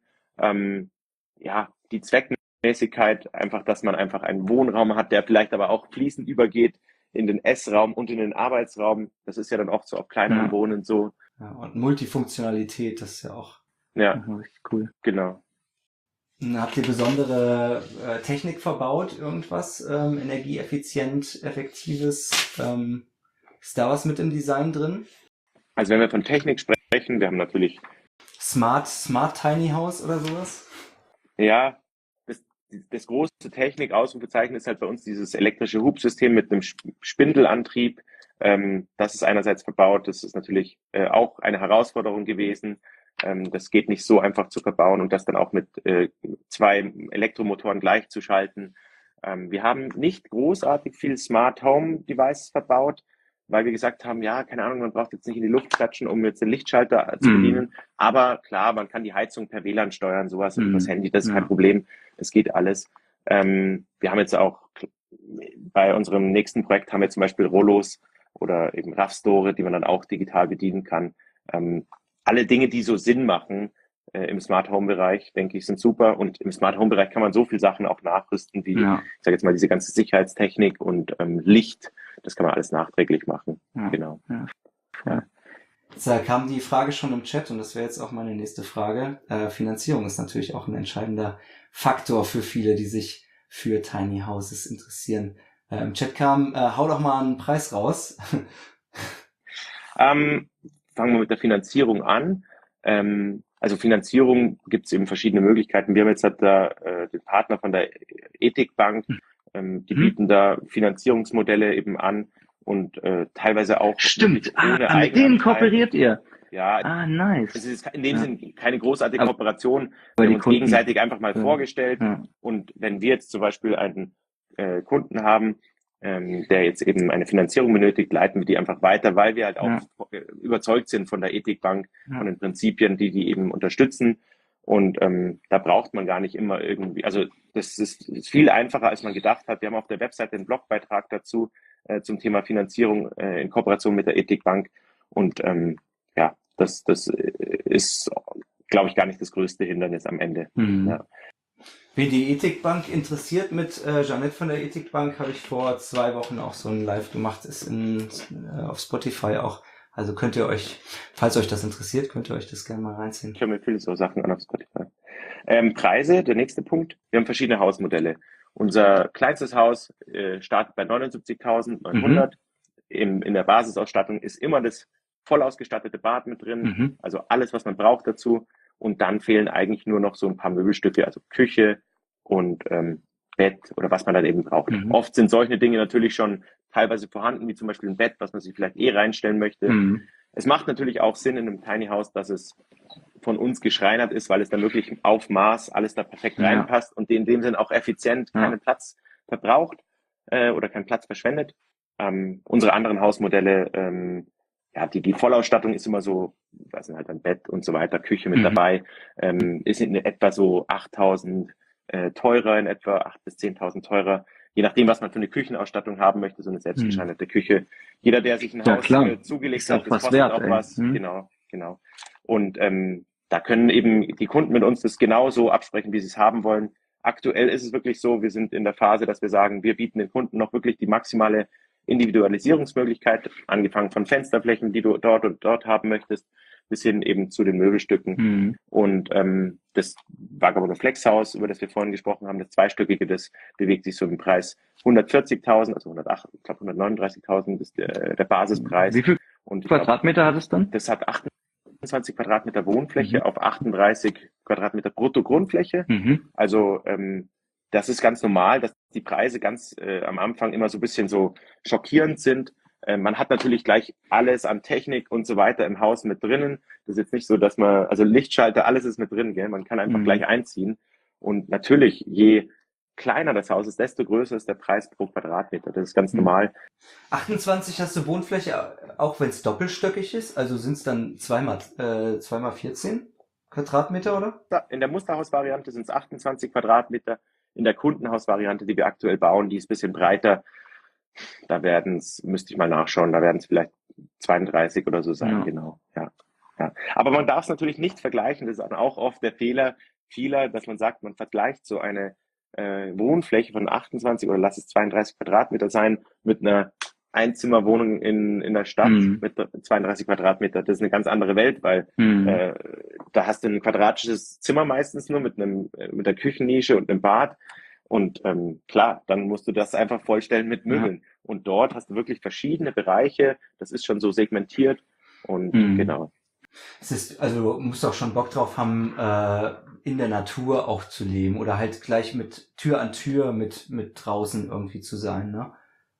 Die Zweckmäßigkeit, einfach, dass man einfach einen Wohnraum hat, der vielleicht aber auch fließend übergeht in den Essraum und in den Arbeitsraum. Das ist ja dann oft so auf kleineren Wohnen so.
Ja, und Multifunktionalität, das ist ja auch
richtig cool. Genau.
Habt ihr besondere Technik verbaut, irgendwas energieeffizient, effektives? Ist da was mit im Design drin?
Also wenn wir von Technik sprechen, wir haben natürlich
Smart Tiny House oder sowas?
Ja, das große Technik-Ausrufezeichen ist halt bei uns dieses elektrische Hubsystem mit einem Spindelantrieb. Das ist einerseits verbaut, das ist natürlich auch eine Herausforderung gewesen. Das geht nicht so einfach zu verbauen und das dann auch mit 2 Elektromotoren gleichzuschalten. Wir haben nicht großartig viel Smart Home Devices verbaut. weil wir gesagt haben, ja, keine Ahnung, man braucht jetzt nicht in die Luft klatschen, um jetzt den Lichtschalter zu bedienen. Aber klar, man kann die Heizung per WLAN steuern, sowas übers Handy, das ist kein Problem. Es geht alles. Wir haben jetzt auch bei unserem nächsten Projekt haben wir zum Beispiel Rollos oder eben RAV-Store, die man dann auch digital bedienen kann. Alle Dinge, die so Sinn machen im Smart Home Bereich, denke ich, sind super. Und im Smart Home Bereich kann man so viel Sachen auch nachrüsten, wie, ich sage jetzt mal, diese ganze Sicherheitstechnik und Licht. Das kann man alles nachträglich machen.
Ja.
Genau.
Ja.
Jetzt kam die Frage schon im Chat und das wäre jetzt auch meine nächste Frage. Finanzierung ist natürlich auch ein entscheidender Faktor für viele, die sich für Tiny Houses interessieren. Im Chat kam, hau doch mal einen Preis raus.
Fangen wir mit der Finanzierung an. Also Finanzierung gibt es eben verschiedene Möglichkeiten. Wir haben jetzt den Partner von der Ethikbank, die bieten da Finanzierungsmodelle eben an und teilweise auch
Stimmt,
ohne
mit denen kooperiert ihr.
Ja,
nice.
Es ist in dem Sinn keine großartige Kooperation. Wir
die
haben uns
Kunden
gegenseitig einfach mal vorgestellt. Und wenn wir jetzt zum Beispiel einen Kunden haben, der jetzt eben eine Finanzierung benötigt, leiten wir die einfach weiter, weil wir halt auch überzeugt sind von der Ethikbank, von den Prinzipien, die eben unterstützen. Und da braucht man gar nicht immer irgendwie, also das ist viel einfacher, als man gedacht hat. Wir haben auf der Webseite einen Blogbeitrag dazu zum Thema Finanzierung in Kooperation mit der Ethikbank. Und das ist, glaube ich, gar nicht das größte Hindernis am Ende. Ja.
Wen die Ethikbank interessiert, mit Jeanette von der Ethikbank habe ich vor 2 Wochen auch so ein Live gemacht, ist auf Spotify auch. Also könnt ihr euch, falls euch das interessiert, könnt ihr euch das gerne mal reinziehen.
Ich höre mir viele so Sachen an auf Spotify. Preise, der nächste Punkt. Wir haben verschiedene Hausmodelle. Unser kleinstes Haus startet bei 79.900. In der Basisausstattung ist immer das voll ausgestattete Bad mit drin, also alles, was man braucht dazu. Und dann fehlen eigentlich nur noch so ein paar Möbelstücke, also Küche und Bett oder was man dann eben braucht. Oft sind solche Dinge natürlich schon teilweise vorhanden, wie zum Beispiel ein Bett, was man sich vielleicht reinstellen möchte. Es macht natürlich auch Sinn in einem Tiny House, dass es von uns geschreinert ist, weil es dann wirklich auf Maß alles da perfekt reinpasst und in dem Sinn auch effizient keinen Platz verbraucht oder keinen Platz verschwendet. Unsere anderen Hausmodelle, die Vollausstattung ist immer so, weiß nicht, halt ein Bett und so weiter, Küche mit dabei, ist in etwa so 8.000 teurer, in etwa 8.000 bis 10.000 teurer, je nachdem, was man für eine Küchenausstattung haben möchte, so eine selbstgeschneiderte Küche. Jeder, der sich ein Haus zugelegt hat, das kostet auch was. Genau. Und da können eben die Kunden mit uns das genauso absprechen, wie sie es haben wollen. Aktuell ist es wirklich so, wir sind in der Phase, dass wir sagen, wir bieten den Kunden noch wirklich die maximale Individualisierungsmöglichkeit, angefangen von Fensterflächen, die du dort und dort haben möchtest, bis hin eben zu den Möbelstücken. Und das Vagabundo Flexhaus, über das wir vorhin gesprochen haben, das zweistöckige, das bewegt sich so im Preis 140.000, also 139.000 ist der Basispreis.
Wie viel Quadratmeter hat es dann?
Das hat 28 Quadratmeter Wohnfläche auf 38 Quadratmeter Brutto-Grundfläche. Also das ist ganz normal, dass die Preise ganz am Anfang immer so ein bisschen so schockierend sind. Man hat natürlich gleich alles an Technik und so weiter im Haus mit drinnen. Das ist jetzt nicht so, dass also Lichtschalter, alles ist mit drin, gell? Man kann einfach gleich einziehen. Und natürlich, je kleiner das Haus ist, desto größer ist der Preis pro Quadratmeter. Das ist ganz normal.
28 hast du Wohnfläche, auch wenn es doppelstöckig ist? Also sind es dann 2 mal 14 Quadratmeter, oder?
In der Musterhausvariante sind es 28 Quadratmeter. In der Kundenhausvariante, die wir aktuell bauen, die ist ein bisschen breiter. Da müsste ich mal nachschauen, da werden es vielleicht 32 oder so sein, genau. Ja. Aber man darf es natürlich nicht vergleichen. Das ist dann auch oft der Fehler vieler, dass man sagt, man vergleicht so eine Wohnfläche von 28 oder lass es 32 Quadratmeter sein mit einer Einzimmerwohnung in der Stadt mit 32 Quadratmeter. Das ist eine ganz andere Welt, weil da hast du ein quadratisches Zimmer meistens nur mit der Küchennische und einem Bad. Und klar, dann musst du das einfach vollstellen mit Möbeln. Und dort hast du wirklich verschiedene Bereiche. Das ist schon so segmentiert. Und genau.
Also musst du auch schon Bock drauf haben, in der Natur auch zu leben oder halt gleich mit Tür an Tür mit draußen irgendwie zu sein, ne?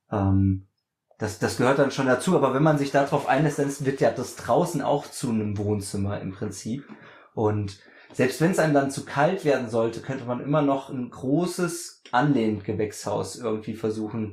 Das gehört dann schon dazu, aber wenn man sich darauf einlässt, dann wird ja das draußen auch zu einem Wohnzimmer im Prinzip. Und selbst wenn es einem dann zu kalt werden sollte, könnte man immer noch ein großes Anlehngewächshaus irgendwie versuchen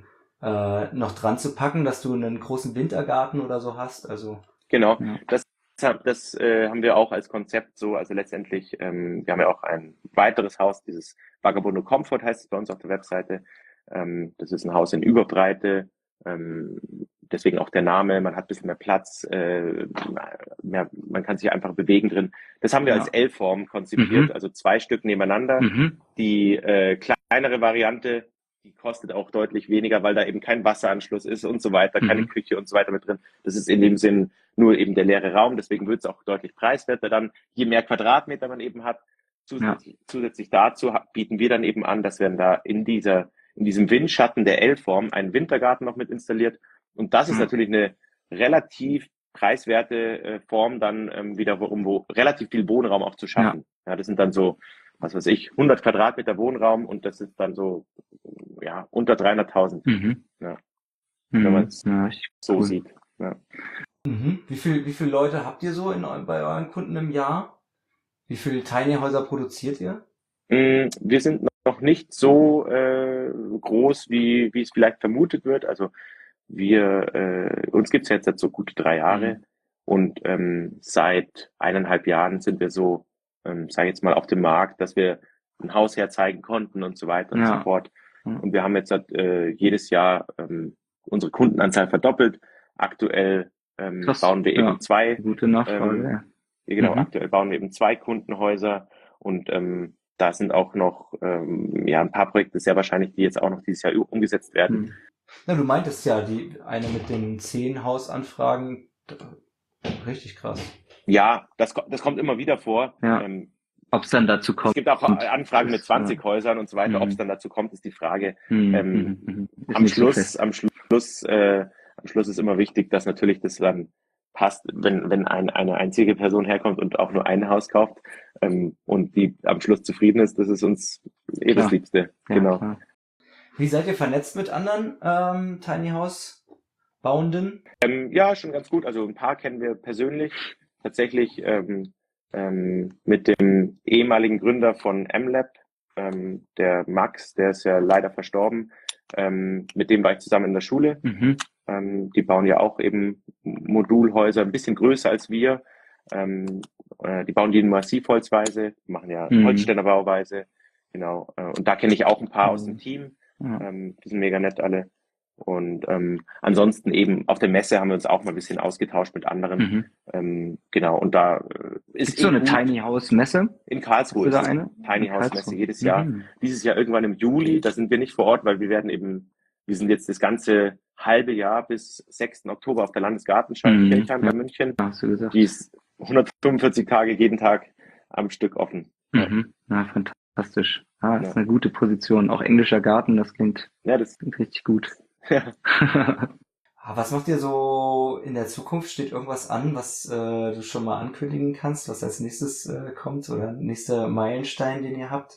noch dran zu packen, dass du einen großen Wintergarten oder so hast. Also
Genau,
Ja.
das haben wir auch als Konzept so, also letztendlich, wir haben ja auch ein weiteres Haus, dieses Vagabundo Comfort heißt es bei uns auf der Webseite. Das ist ein Haus in Überbreite, deswegen auch der Name, man hat ein bisschen mehr Platz, man kann sich einfach bewegen drin. Das haben wir als L-Form konzipiert, also 2 Stück nebeneinander. Die kleinere Variante, die kostet auch deutlich weniger, weil da eben kein Wasseranschluss ist und so weiter, keine Küche und so weiter mit drin. Das ist in dem Sinn nur eben der leere Raum, deswegen wird es auch deutlich preiswerter dann, je mehr Quadratmeter man eben hat. Zusätzlich dazu bieten wir dann eben an, dass wir da in diesem Windschatten der L-Form einen Wintergarten noch mit installiert. Und das ist natürlich eine relativ preiswerte Form dann wiederum, wo relativ viel Wohnraum auch zu schaffen. Ja, das sind dann so, was weiß ich, 100 Quadratmeter Wohnraum und das ist dann so, ja, unter 300.000. Ja. Wenn man es so sieht. Ja.
Wie viel Leute habt ihr so bei euren Kunden im Jahr? Wie viele Tiny Häuser produziert ihr?
Wir sind noch nicht so groß, wie es vielleicht vermutet wird. Also uns gibt's jetzt seit so gut 3 Jahre und seit 1,5 Jahren sind wir so, sage ich jetzt mal, auf dem Markt, dass wir ein Haus herzeigen konnten und so weiter und so fort. Und wir haben jetzt jedes Jahr unsere Kundenanzahl verdoppelt. Aktuell bauen wir eben 2.
Gute Nachfrage.
Genau, aktuell bauen wir eben 2 Kundenhäuser und da sind auch noch ein paar Projekte sehr wahrscheinlich, die jetzt auch noch dieses Jahr umgesetzt werden.
Na, du meintest ja, eine mit den 10 Hausanfragen, richtig krass.
Ja, das kommt immer wieder vor.
Ja. Ob es dann dazu kommt.
Es gibt auch Anfragen mit 20 Häusern und so weiter. Ob es dann dazu kommt, ist die Frage. Am Schluss ist immer wichtig, dass natürlich das dann passt, wenn eine einzige Person herkommt und auch nur ein Haus kauft und die am Schluss zufrieden ist, das ist uns das Liebste.
Ja,
genau.
Klar.
Wie seid ihr vernetzt mit anderen Tiny House Bauenden?
Ja, schon ganz gut. Also ein paar kennen wir persönlich. Tatsächlich mit dem ehemaligen Gründer von MLab, der Max, der ist ja leider verstorben. Mit dem war ich zusammen in der Schule. Die bauen ja auch eben Modulhäuser, ein bisschen größer als wir. Die bauen die in Massivholzweise, machen ja Holzständer Bauweise. Genau. Und da kenne ich auch ein paar aus dem Team. Die sind mega nett alle. Und ansonsten eben auf der Messe haben wir uns auch mal ein bisschen ausgetauscht mit anderen. Genau, und da ist
so eine Tiny House Messe?
In Karlsruhe ist eine Tiny House Messe jedes Jahr. Dieses Jahr irgendwann im Juli, da sind wir nicht vor Ort, weil wir sind jetzt das ganze halbe Jahr bis 6. Oktober auf der Landesgartenschau in Kirchheim bei München.
Hast du gesagt.
Die ist 145 Tage jeden Tag am Stück offen.
Ja, fantastisch. Das ist eine gute Position. Auch englischer Garten, das klingt richtig gut.
Was macht ihr so in der Zukunft? Steht irgendwas an, was du schon mal ankündigen kannst, was als nächstes kommt oder nächster Meilenstein, den ihr habt?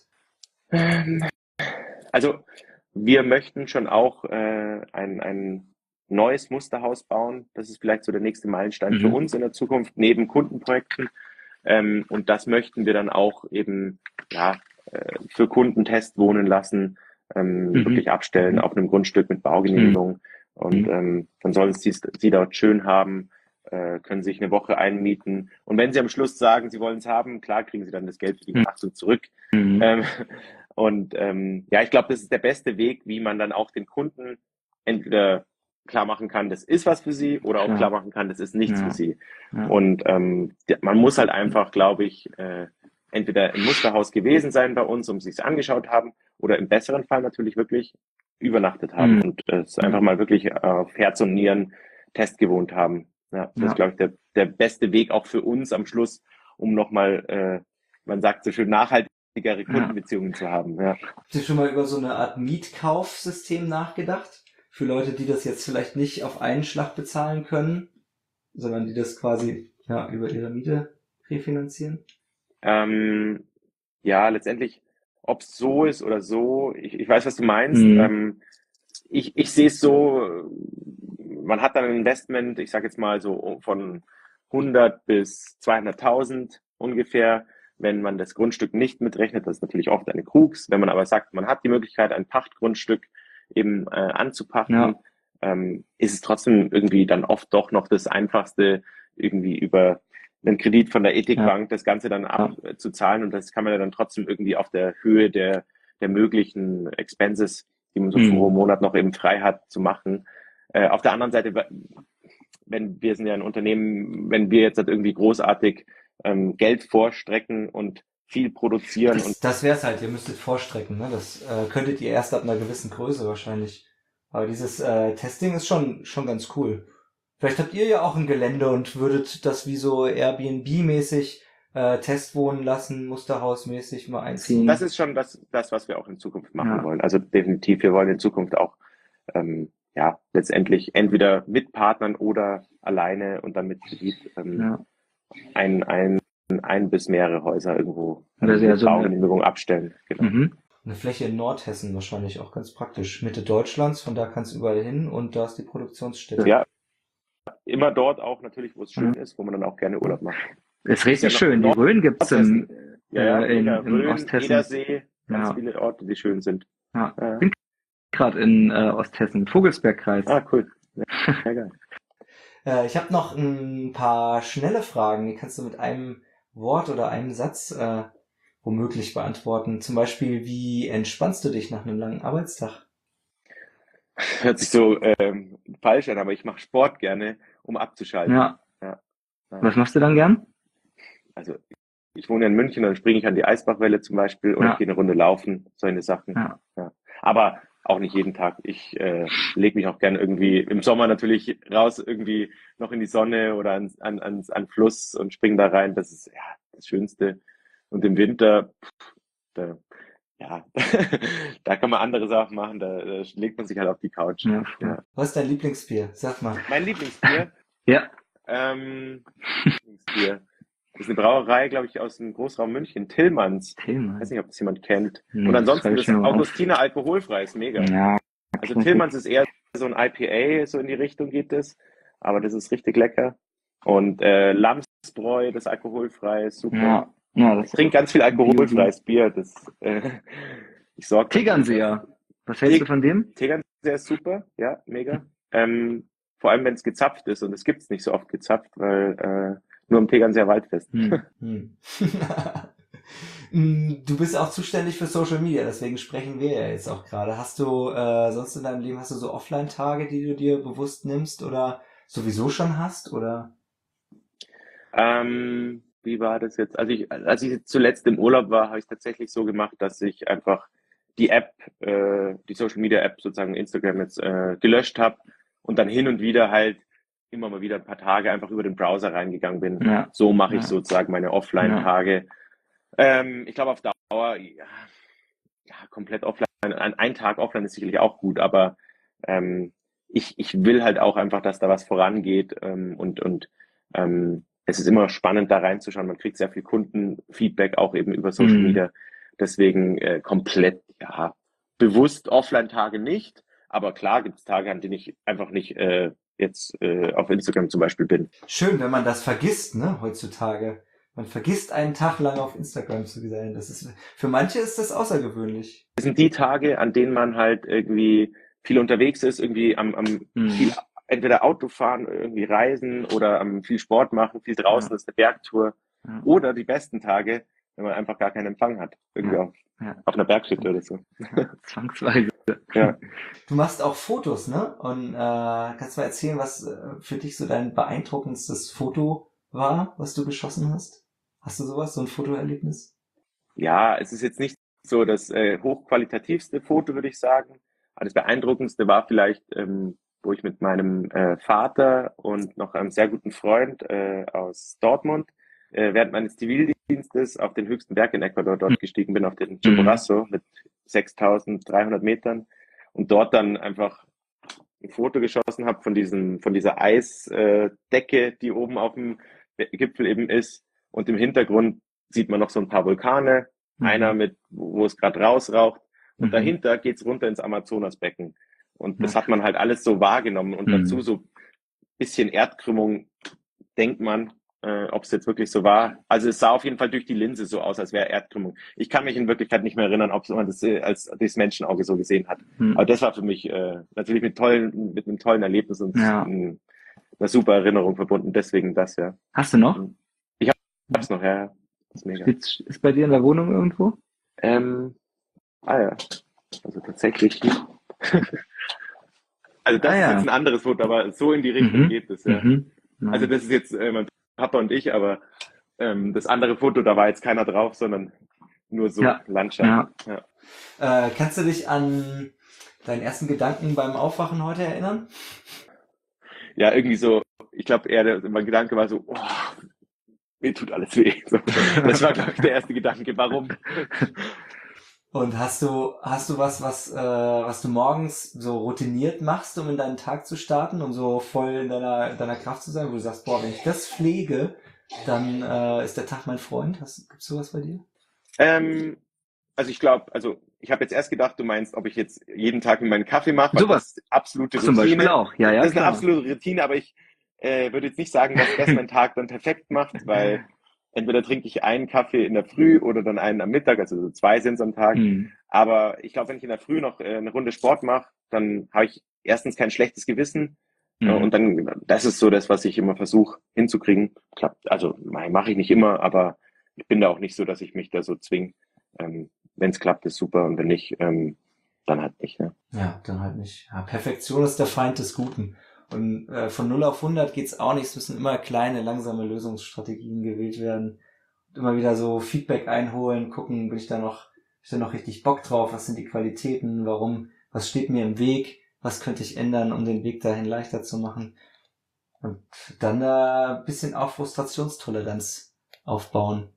Also wir möchten schon auch ein neues Musterhaus bauen. Das ist vielleicht so der nächste Meilenstein für uns in der Zukunft, neben Kundenprojekten. Und das möchten wir dann auch eben für Kunden testwohnen lassen, wirklich abstellen auf einem Grundstück mit Baugenehmigung. Und dann sollen sie dort schön haben, können sich eine Woche einmieten. Und wenn sie am Schluss sagen, sie wollen es haben, klar kriegen sie dann das Geld für die Übernachtung zurück. Ich glaube, das ist der beste Weg, wie man dann auch den Kunden entweder klar machen kann, das ist was für sie, oder auch klar machen kann, das ist nichts für sie. Und man muss halt einfach, glaube ich, entweder im Musterhaus gewesen sein bei uns, um sich angeschaut haben, oder im besseren Fall natürlich wirklich übernachtet haben und es einfach mal wirklich auf Herz und Nieren Test gewohnt haben. Ja, das ist, glaube ich, der beste Weg auch für uns am Schluss, um nochmal, man sagt so schön, nachhaltigere Kundenbeziehungen zu haben. Ja.
Habt ihr schon mal über so eine Art Mietkaufsystem nachgedacht? Für Leute, die das jetzt vielleicht nicht auf einen Schlag bezahlen können, sondern die das quasi über ihre Miete refinanzieren?
Letztendlich, ob es so ist oder so, ich weiß, was du meinst. Ich sehe es so, man hat dann ein Investment, ich sage jetzt mal so von 100 bis 200.000 ungefähr, wenn man das Grundstück nicht mitrechnet. Das ist natürlich oft eine Krux. Wenn man aber sagt, man hat die Möglichkeit, ein Pachtgrundstück eben anzupacken, ist es trotzdem irgendwie dann oft doch noch das Einfachste, irgendwie über einen Kredit von der Ethikbank das Ganze dann abzuzahlen, und das kann man ja dann trotzdem irgendwie auf der Höhe der möglichen Expenses, die man so pro Monat noch eben frei hat, zu machen. Auf der anderen Seite, wenn wir sind ja ein Unternehmen, wenn wir jetzt halt irgendwie großartig Geld vorstrecken und viel produzieren.
Das wäre es halt, ihr müsstet vorstrecken, ne? Das könntet ihr erst ab einer gewissen Größe wahrscheinlich. Aber dieses Testing ist schon ganz cool. Vielleicht habt ihr ja auch ein Gelände und würdet das wie so Airbnb-mäßig Testwohnen lassen, Musterhausmäßig mal einziehen.
Das ist schon das, was wir auch in Zukunft machen wollen. Also definitiv, wir wollen in Zukunft auch letztendlich entweder mit Partnern oder alleine und dann mit Kredit ein bis mehrere Häuser irgendwo mit Baugenehmigung abstellen. Genau.
Eine Fläche in Nordhessen wahrscheinlich auch ganz praktisch. Mitte Deutschlands, von da kannst du überall hin und da ist die Produktionsstätte.
Ja, immer dort auch natürlich, wo es schön ist, wo man dann auch gerne Urlaub macht.
Ist richtig schön. Die Rhön gibt's im
Rhön,
Osthessen.
Edersee, ganz viele Orte, die schön sind.
Ja. Ich bin gerade in Osthessen, Vogelsbergkreis.
Ah, cool. Ja, geil.
Ich habe noch ein paar schnelle Fragen, die kannst du mit einem Wort oder einem Satz womöglich beantworten. Zum Beispiel, wie entspannst du dich nach einem langen Arbeitstag?
Hört sich so falsch an, aber ich mache Sport gerne, um abzuschalten.
Ja. Was machst du dann gern?
Also ich wohne ja in München, dann springe ich an die Eisbachwelle zum Beispiel oder gehe eine Runde laufen, solche Sachen. Ja. Aber auch nicht jeden Tag. Ich lege mich auch gerne irgendwie im Sommer natürlich raus, irgendwie noch in die Sonne oder an Fluss und springe da rein. Das ist das Schönste. Und im Winter, da kann man andere Sachen machen. Da legt man sich halt auf die Couch. Ja.
Was ist dein Lieblingsbier? Sag mal.
Mein Lieblingsbier?
Ja.
Lieblingsbier. Das ist eine Brauerei, glaube ich, aus dem Großraum München. Tillmanns. Ich weiß nicht, ob das jemand kennt. Und ansonsten das Augustiner alkoholfrei ist mega.
Ja.
Also Tillmanns ist eher so ein IPA, so in die Richtung geht es. Aber das ist richtig lecker. Und Lamsbräu, das alkoholfrei ist super. Ja, ich trinke ganz viel alkoholfreies Bier. Ich sorge.
Tegernseer. Was hältst du von dem?
Tegernseer ist super, ja, mega. Vor allem, wenn es gezapft ist. Und es gibt es nicht so oft gezapft, weil nur im Tegernseer Waldfest.
Du bist auch zuständig für Social Media, deswegen sprechen wir ja jetzt auch gerade. Hast du sonst in deinem Leben, so Offline-Tage, die du dir bewusst nimmst oder sowieso schon hast? Oder?
Wie war das jetzt? Als ich jetzt zuletzt im Urlaub war, habe ich es tatsächlich so gemacht, dass ich einfach die App, die Social Media App, sozusagen Instagram jetzt gelöscht habe und dann hin und wieder halt immer mal wieder ein paar Tage einfach über den Browser reingegangen bin. Ja. So mache ich sozusagen meine Offline-Tage. Ich glaube auf Dauer, komplett offline. Ein Tag offline ist sicherlich auch gut, aber ich will halt auch einfach, dass da was vorangeht und es ist immer spannend, da reinzuschauen. Man kriegt sehr viel Kundenfeedback auch eben über Social Media. Deswegen komplett, bewusst Offline-Tage nicht. Aber klar gibt es Tage, an denen ich einfach nicht jetzt auf Instagram zum Beispiel bin.
Schön, wenn man das vergisst, ne, heutzutage. Man vergisst einen Tag lang auf Instagram zu sein. Für manche ist das außergewöhnlich.
Das sind die Tage, an denen man halt irgendwie viel unterwegs ist, irgendwie viel entweder Auto fahren, irgendwie reisen oder viel Sport machen, viel draußen, das ist eine Bergtour. Ja. Oder die besten Tage, wenn man einfach gar keinen Empfang hat. Irgendwie auf einer Berghütte oder so.
Zwangsweise.
Ja.
Du machst auch Fotos, ne? Und kannst du mal erzählen, was für dich so dein beeindruckendstes Foto war, was du geschossen hast? Hast du sowas, so ein Fotoerlebnis?
Ja, es ist jetzt nicht so das hochqualitativste Foto, würde ich sagen. Aber das beeindruckendste war vielleicht, wo ich mit meinem Vater und noch einem sehr guten Freund aus Dortmund während meines Zivildienstes auf den höchsten Berg in Ecuador dort gestiegen bin, auf den Chimborazo mit 6.300 Metern und dort dann einfach ein Foto geschossen habe von dieser Eisdecke, die oben auf dem Gipfel eben ist. Und im Hintergrund sieht man noch so ein paar Vulkane, einer wo es gerade rausraucht. Und dahinter geht's runter ins Amazonasbecken. Und das hat man halt alles so wahrgenommen. Und dazu so ein bisschen Erdkrümmung, denkt man, ob es jetzt wirklich so war. Also es sah auf jeden Fall durch die Linse so aus, als wäre Erdkrümmung. Ich kann mich in Wirklichkeit nicht mehr erinnern, ob man das als durchs Menschenauge so gesehen hat. Aber das war für mich natürlich mit einem tollen Erlebnis und einer super Erinnerung verbunden. Deswegen das, ja.
Hast du noch?
Ich hab's noch, ja. Das ist mega.
Ist bei dir in der Wohnung irgendwo?
Ja. Also tatsächlich. Also das ist jetzt ein anderes Foto, aber so in die Richtung geht es, ja. Also das ist jetzt mein Papa und ich, aber das andere Foto, da war jetzt keiner drauf, sondern nur so Landschaft.
Ja. Kannst du dich an deinen ersten Gedanken beim Aufwachen heute erinnern?
Ja, irgendwie so, ich glaube mein Gedanke war so, mir tut alles weh. So. Das war, glaube ich, der erste Gedanke, warum?
Und hast du was du morgens so routiniert machst, um in deinen Tag zu starten, um so voll in deiner Kraft zu sein, wo du sagst, boah, wenn ich das pflege, dann ist der Tag mein Freund? Gibt's sowas bei dir?
Also ich glaube, ich habe jetzt erst gedacht, du meinst, ob ich jetzt jeden Tag meinen Kaffee mache.
Sowas.
Das ist absolute Routine.
Zum Beispiel auch. Ja,
das ist
klar.
eine absolute Routine, aber ich würde jetzt nicht sagen, dass das meinen Tag dann perfekt macht, weil entweder trinke ich einen Kaffee in der Früh oder dann einen am Mittag, also so 2 sind es am Tag. Aber ich glaube, wenn ich in der Früh noch eine Runde Sport mache, dann habe ich erstens kein schlechtes Gewissen. Und dann, das ist so das, was ich immer versuche hinzukriegen. Klappt, also mache ich nicht immer, aber ich bin da auch nicht so, dass ich mich da so zwinge. Wenn es klappt, ist super, und wenn nicht, dann halt nicht. Ne?
Ja, dann halt nicht. Ja, Perfektion ist der Feind des Guten. Und von 0 auf 100 geht's auch nicht. Es müssen immer kleine, langsame Lösungsstrategien gewählt werden. Und immer wieder so Feedback einholen, gucken, bin ich da noch richtig Bock drauf? Was sind die Qualitäten? Warum? Was steht mir im Weg? Was könnte ich ändern, um den Weg dahin leichter zu machen? Und dann ein bisschen auch Frustrationstoleranz aufbauen.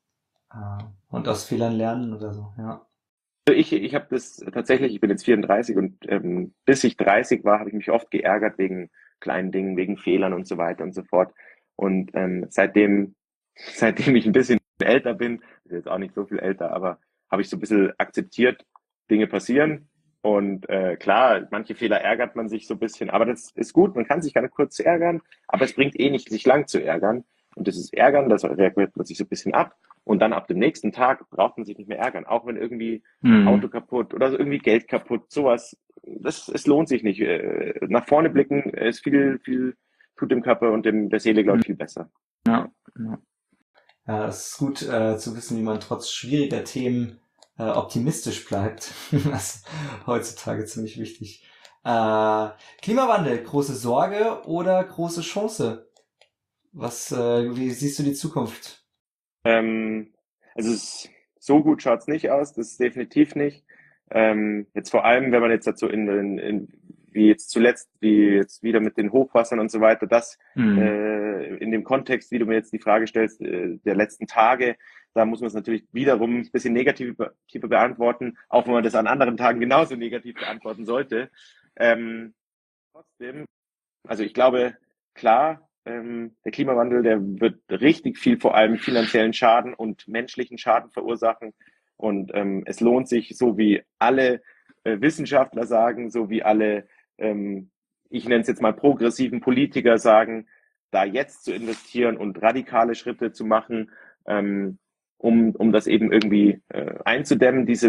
Und aus Fehlern lernen oder so, ja.
Ich habe das tatsächlich, ich bin jetzt 34 und bis ich 30 war, habe ich mich oft geärgert wegen kleinen Dingen, wegen Fehlern und so weiter und so fort. Und seitdem ich ein bisschen älter bin, ist jetzt auch nicht so viel älter, aber habe ich so ein bisschen akzeptiert, Dinge passieren. Und klar, manche Fehler ärgert man sich so ein bisschen, aber das ist gut, man kann sich gerne kurz ärgern, aber es bringt eh nicht, sich lang zu ärgern. Und das ist Ärgern, das reagiert man sich so ein bisschen ab. Und dann ab dem nächsten Tag braucht man sich nicht mehr ärgern. Auch wenn irgendwie Auto kaputt oder so irgendwie Geld kaputt, sowas. Es lohnt sich nicht. Nach vorne blicken ist viel tut dem Körper und der Seele, glaube ich, viel besser.
Ja, es ist gut zu wissen, wie man trotz schwieriger Themen optimistisch bleibt. Das ist heutzutage ziemlich wichtig. Klimawandel, große Sorge oder große Chance? Wie siehst du die Zukunft?
Also so gut schaut's nicht aus, das ist definitiv nicht. Jetzt vor allem, wenn man jetzt dazu wie jetzt wieder mit den Hochwassern und so weiter, das in dem Kontext, wie du mir jetzt die Frage stellst, der letzten Tage, da muss man es natürlich wiederum ein bisschen negativer beantworten, auch wenn man das an anderen Tagen genauso negativ beantworten sollte. Trotzdem, also ich glaube, klar, der Klimawandel, der wird richtig viel, vor allem finanziellen Schaden und menschlichen Schaden verursachen. Und es lohnt sich, so wie alle Wissenschaftler sagen, so wie alle, ich nenne es jetzt mal progressiven Politiker sagen, da jetzt zu investieren und radikale Schritte zu machen, um das eben irgendwie einzudämmen, diese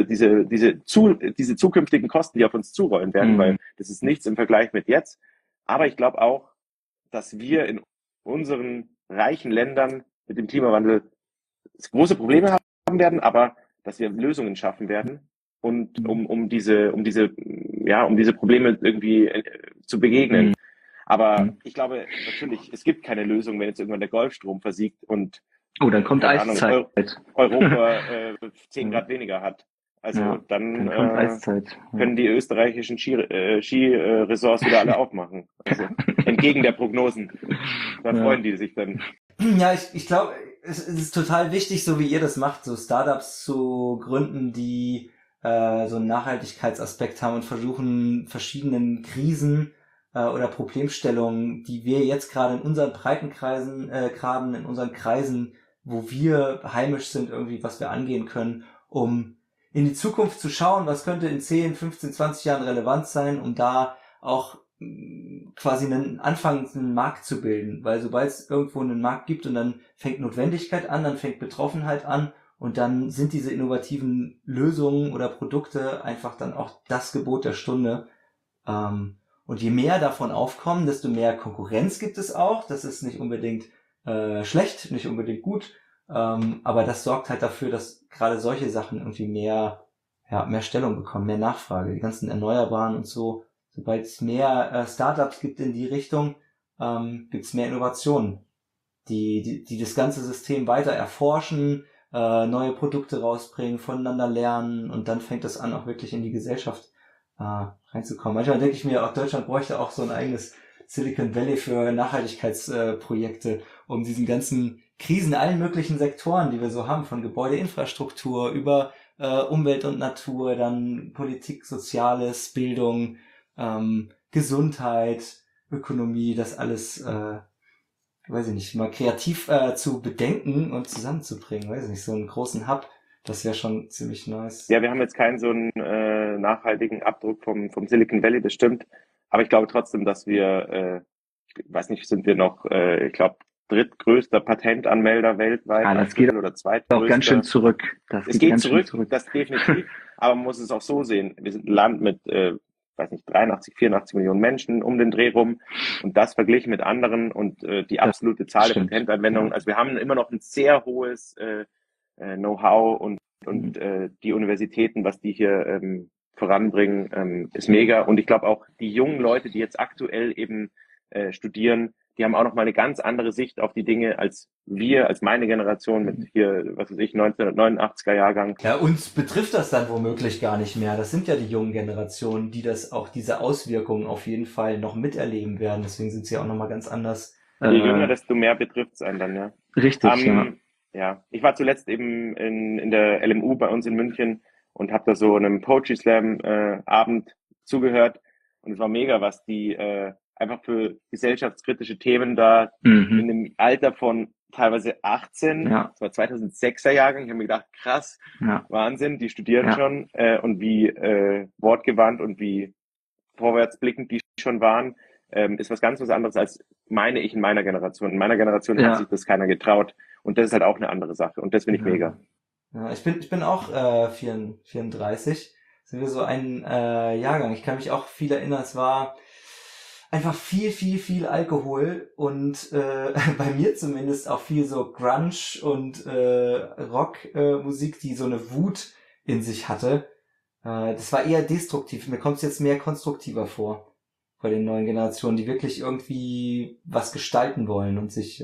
zukünftigen Kosten, die auf uns zurollen werden, weil das ist nichts im Vergleich mit jetzt. Aber ich glaube auch, dass wir in unseren reichen Ländern mit dem Klimawandel große Probleme haben werden, aber dass wir Lösungen schaffen werden und um diese Probleme irgendwie zu begegnen. Aber ich glaube natürlich, es gibt keine Lösung, wenn jetzt irgendwann der Golfstrom versiegt und
dann kommt Eiszeit.
Europa 10 Grad weniger hat. Also dann können die österreichischen Skiresorts wieder alle aufmachen. Also entgegen der Prognosen. Da freuen die sich dann.
Ja, ich glaube, es ist total wichtig, so wie ihr das macht, so Startups zu gründen, die so einen Nachhaltigkeitsaspekt haben und versuchen, verschiedenen Krisen oder Problemstellungen, die wir jetzt gerade in unseren Breitenkreisen, in unseren Kreisen, wo wir heimisch sind, irgendwie, was wir angehen können, um in die Zukunft zu schauen, was könnte in 10, 15, 20 Jahren relevant sein, um da auch quasi anfangen, einen Markt zu bilden, weil sobald es irgendwo einen Markt gibt und dann fängt Notwendigkeit an, dann fängt Betroffenheit an und dann sind diese innovativen Lösungen oder Produkte einfach dann auch das Gebot der Stunde. Und je mehr davon aufkommen, desto mehr Konkurrenz gibt es auch. Das ist nicht unbedingt schlecht, nicht unbedingt gut, aber das sorgt halt dafür, dass gerade solche Sachen irgendwie mehr Stellung bekommen, mehr Nachfrage, die ganzen Erneuerbaren und so. Sobald es mehr Startups gibt in die Richtung, gibt es mehr Innovationen, die das ganze System weiter erforschen, neue Produkte rausbringen, voneinander lernen und dann fängt es an, auch wirklich in die Gesellschaft reinzukommen. Manchmal denke ich mir, auch Deutschland bräuchte auch so ein eigenes Silicon Valley für Nachhaltigkeitsprojekte, um diesen ganzen Krisen in allen möglichen Sektoren, die wir so haben, von Gebäudeinfrastruktur über Umwelt und Natur, dann Politik, Soziales, Bildung, Gesundheit, Ökonomie, das alles, weiß ich nicht, mal kreativ zu bedenken und zusammenzubringen, weiß ich nicht, so einen großen Hub, das wäre schon ziemlich nice.
Ja, wir haben jetzt keinen so einen nachhaltigen Abdruck vom Silicon Valley, das stimmt, aber ich glaube trotzdem, dass wir, ich weiß nicht, sind wir noch, ich glaube, drittgrößter Patentanmelder weltweit,
das geht
oder zweitgrößter.
Auch ganz schön zurück.
Es geht zurück, das definitiv, aber man muss es auch so sehen. Wir sind ein Land mit, weiß nicht, 83, 84 Millionen Menschen um den Dreh rum und das verglichen mit anderen und die absolute Zahl der Patentanwendungen. Also wir haben immer noch ein sehr hohes Know-how und die Universitäten, was die hier voranbringen, ist mega. Und ich glaube auch die jungen Leute, die jetzt aktuell eben studieren, die haben auch noch mal eine ganz andere Sicht auf die Dinge als wir, als meine Generation mit hier, was weiß ich, 1989er Jahrgang.
Ja, uns betrifft das dann womöglich gar nicht mehr. Das sind ja die jungen Generationen, die das auch diese Auswirkungen auf jeden Fall noch miterleben werden. Deswegen sind sie auch noch mal ganz anders.
Je jünger, desto mehr betrifft es einen dann, ja.
Richtig,
ja. Ich war zuletzt eben in der LMU bei uns in München und habe da so einem Poetry Slam Abend zugehört und es war mega, was die einfach für gesellschaftskritische Themen da in einem Alter von teilweise 18, das war 2006er Jahrgang, ich habe mir gedacht, krass, Wahnsinn, die studieren schon und wie wortgewandt und wie vorwärtsblickend die schon waren, ist was ganz was anderes als meine ich in meiner Generation. In meiner Generation hat sich das keiner getraut und das ist halt auch eine andere Sache und das finde ich mega.
Ja, ich bin auch 34, sind wir so ein Jahrgang. Ich kann mich auch viel erinnern, es war einfach viel Alkohol und bei mir zumindest auch viel so Grunge und Rockmusik, die so eine Wut in sich hatte. Das war eher destruktiv. Mir kommt es jetzt mehr konstruktiver vor bei den neuen Generationen, die wirklich irgendwie was gestalten wollen und sich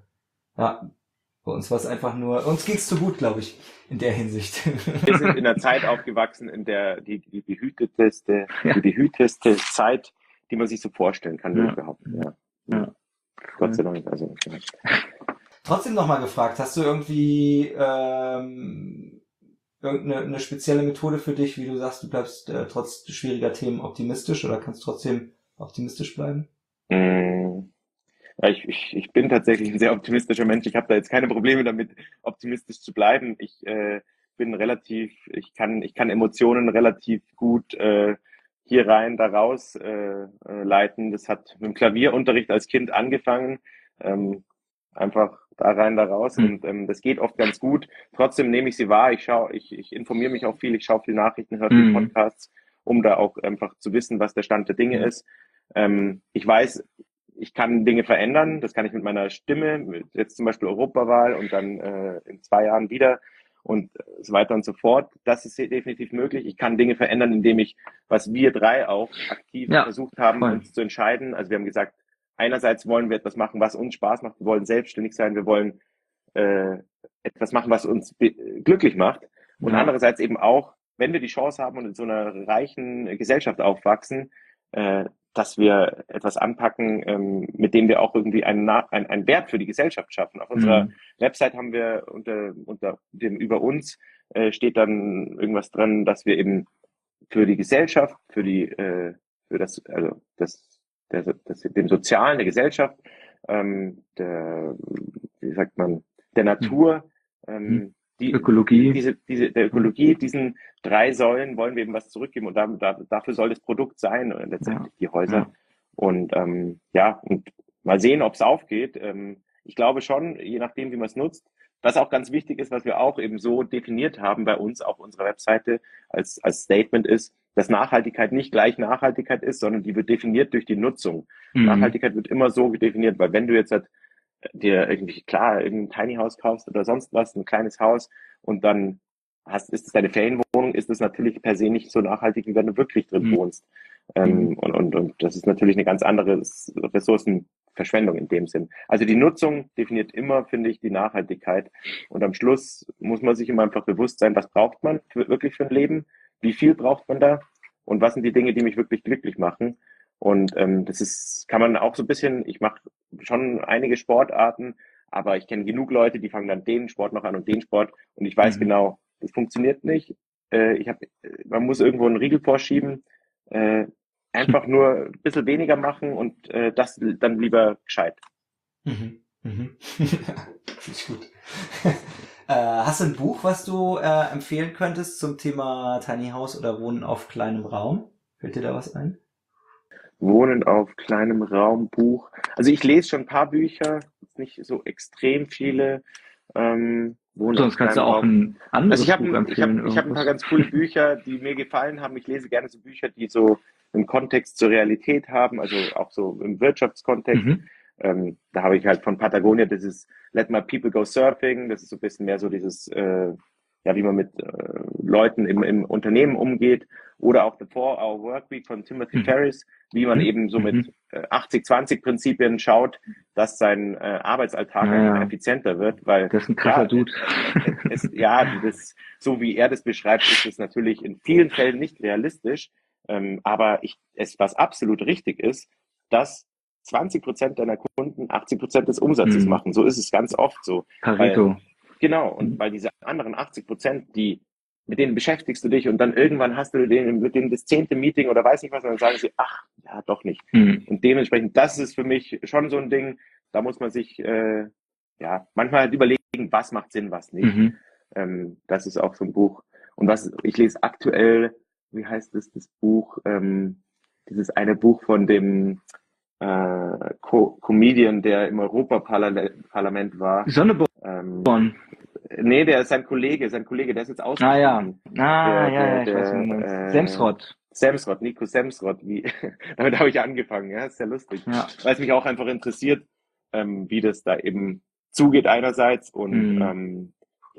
bei uns war es einfach nur, uns ging's zu gut, glaube ich, in der Hinsicht.
Wir sind in einer Zeit aufgewachsen, in der die behüteteste Zeit, die man sich so vorstellen kann, würde ich behaupten. Ja. Gott sei Dank. Also,
Trotzdem nochmal gefragt, hast du irgendwie irgendeine spezielle Methode für dich, wie du sagst, du bleibst trotz schwieriger Themen optimistisch oder kannst trotzdem optimistisch bleiben?
Ja, ich bin tatsächlich ein sehr optimistischer Mensch. Ich habe da jetzt keine Probleme damit, optimistisch zu bleiben. Ich bin ich kann Emotionen relativ gut hier rein, da raus leiten. Das hat mit dem Klavierunterricht als Kind angefangen. Einfach da rein, da raus. Und das geht oft ganz gut. Trotzdem nehme ich sie wahr. Ich informiere mich auch viel. Ich schaue viel Nachrichten, höre viel Podcasts, um da auch einfach zu wissen, was der Stand der Dinge ist. Ich weiß, ich kann Dinge verändern. Das kann ich mit meiner Stimme, jetzt zum Beispiel Europawahl und dann in 2 Jahren wieder und so weiter und so fort. Das ist definitiv möglich. Ich kann Dinge verändern, indem ich, was wir 3 auch aktiv versucht haben, uns zu entscheiden. Also wir haben gesagt, einerseits wollen wir etwas machen, was uns Spaß macht. Wir wollen selbstständig sein. Wir wollen etwas machen, was uns glücklich macht. Und andererseits eben auch, wenn wir die Chance haben und in so einer reichen Gesellschaft aufwachsen, dass wir etwas anpacken, mit dem wir auch irgendwie einen Wert für die Gesellschaft schaffen. Auf unserer Website haben wir unter dem über uns steht dann irgendwas dran, dass wir eben für die Gesellschaft, dem Sozialen, der Gesellschaft, der Natur, die
Ökologie.
Der Ökologie, diesen 3 Säulen wollen wir eben was zurückgeben und dafür soll das Produkt sein, letztendlich die Häuser. Und und mal sehen, ob es aufgeht. Ich glaube schon, je nachdem, wie man es nutzt. Was auch ganz wichtig ist, was wir auch eben so definiert haben bei uns auf unserer Webseite als Statement ist, dass Nachhaltigkeit nicht gleich Nachhaltigkeit ist, sondern die wird definiert durch die Nutzung. Nachhaltigkeit wird immer so definiert, weil wenn du jetzt halt dir irgendwie, klar, irgendein Tiny House kaufst oder sonst was, ein kleines Haus und dann ist es deine Ferienwohnung, ist es natürlich per se nicht so nachhaltig, wie wenn du wirklich drin wohnst. Und das ist natürlich eine ganz andere Ressourcenverschwendung in dem Sinn. Also die Nutzung definiert immer, finde ich, die Nachhaltigkeit. Und am Schluss muss man sich immer einfach bewusst sein, was braucht man wirklich für ein Leben? Wie viel braucht man da? Und was sind die Dinge, die mich wirklich glücklich machen? Und kann man auch so ein bisschen, ich mache schon einige Sportarten, aber ich kenne genug Leute, die fangen dann den Sport noch an und den Sport und ich weiß genau, das funktioniert nicht. Man muss irgendwo einen Riegel vorschieben, einfach nur ein bisschen weniger machen und das dann lieber gescheit.
Finde ich gut. Hast du ein Buch, was du empfehlen könntest zum Thema Tiny House oder Wohnen auf kleinem Raum? Fällt dir da was ein?
Wohnen auf kleinem Raum, Buch. Also ich lese schon ein paar Bücher, nicht so extrem viele.
Sonst kannst du auch ein anderes Buch empfehlen.
Ich hab ein paar ganz coole Bücher, die mir gefallen haben. Ich lese gerne so Bücher, die so einen Kontext zur Realität haben, also auch so im Wirtschaftskontext. Da habe ich halt von Patagonia dieses Let My People Go Surfing. Das ist so ein bisschen mehr so dieses, wie man mit Leuten im Unternehmen umgeht. Oder auch The 4-Hour Workweek von Timothy Ferriss, wie man eben so mit 80-20-Prinzipien schaut, dass sein Arbeitsalltag einfach effizienter wird, weil
das ist ein krasser Dude.
So wie er das beschreibt, ist es natürlich in vielen Fällen nicht realistisch, aber was absolut richtig ist, dass 20% deiner Kunden 80% des Umsatzes machen. So ist es ganz oft so.
Pareto.
Genau, und weil diese anderen 80%, mit denen beschäftigst du dich und dann irgendwann hast du mit denen das 10. Meeting oder weiß nicht was, und dann sagen sie, ach, ja, doch nicht. Und dementsprechend, das ist für mich schon so ein Ding, da muss man sich manchmal halt überlegen, was macht Sinn, was nicht. Das ist auch so ein Buch. Und ich lese aktuell, wie heißt das Buch, dieses eine Buch von dem Comedian, der im Europaparlament war.
Sonneborn.
Nee, der ist sein Kollege, der ist jetzt ausgeschieden.
Ich weiß nicht.
Semsrott, Nico Semsrott, damit habe ich angefangen, ja, ist sehr lustig. Ja. Weil es mich auch einfach interessiert, wie das da eben zugeht einerseits und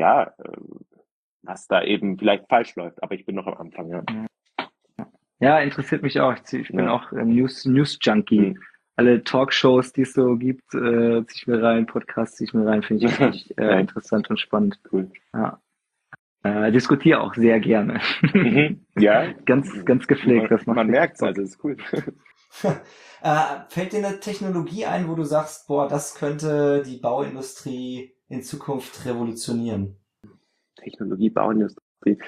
was da eben vielleicht falsch läuft, aber ich bin noch am Anfang, ja.
Ja, interessiert mich auch. Ich bin auch News-Junkie. Alle Talkshows, die es so gibt, ziehe ich mir rein, Podcasts ziehe ich mir rein, finde ich wirklich interessant und spannend.
Cool.
Ja. Diskutiere auch sehr gerne.
Ja.
ganz gepflegt.
Man merkt es, also ist cool.
Fällt dir eine Technologie ein, wo du sagst, das könnte die Bauindustrie in Zukunft revolutionieren?
Technologie, Bauindustrie.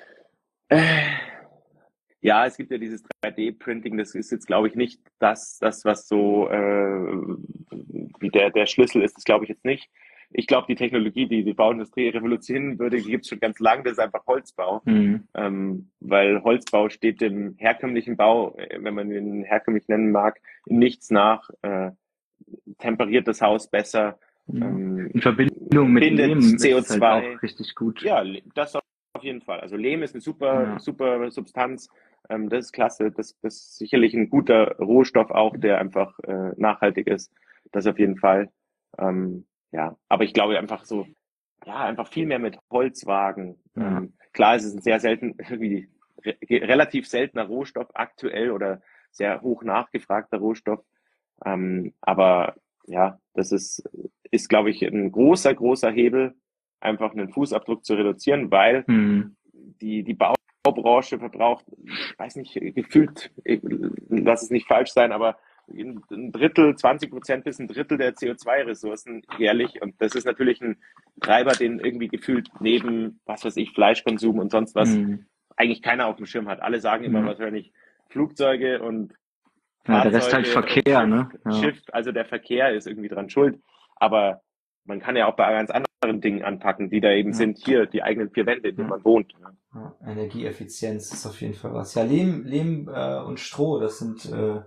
Ja, es gibt ja dieses 3D-Printing, das ist jetzt, glaube ich, nicht das was so wie der Schlüssel ist, das glaube ich jetzt nicht. Ich glaube, die Technologie, die die Bauindustrie revolutionieren würde, die gibt es schon ganz lange, das ist einfach Holzbau. Weil Holzbau steht dem herkömmlichen Bau, wenn man ihn herkömmlich nennen mag, in nichts nach, temperiert das Haus besser.
In Verbindung mit Lehm
CO2.
Ist halt auch richtig gut.
Ja, das auf jeden Fall. Also Lehm ist eine super Substanz. Das ist klasse. Das ist sicherlich ein guter Rohstoff auch, der einfach nachhaltig ist. Das auf jeden Fall. Aber ich glaube einfach einfach viel mehr mit Holzwagen. Klar, es ist ein sehr relativ seltener Rohstoff aktuell oder sehr hoch nachgefragter Rohstoff. Aber ja, das ist glaube ich, ein großer Hebel, einfach einen Fußabdruck zu reduzieren, weil die Baubranche verbraucht, ich weiß nicht, gefühlt, lass es nicht falsch sein, aber ein Drittel, 20% bis ein Drittel der CO2-Ressourcen jährlich. Und das ist natürlich ein Treiber, den irgendwie gefühlt neben, was weiß ich, Fleischkonsum und sonst was eigentlich keiner auf dem Schirm hat. Alle sagen immer wahrscheinlich Flugzeuge und Fahrzeuge,
der Rest halt Verkehr,
Schiff, also der Verkehr ist irgendwie dran schuld. Aber man kann ja auch bei ganz anderen Dingen anpacken, die da eben sind, hier die eigenen 4 Wände, in denen man wohnt.
Energieeffizienz ist auf jeden Fall was. Ja, Lehm und Stroh, das sind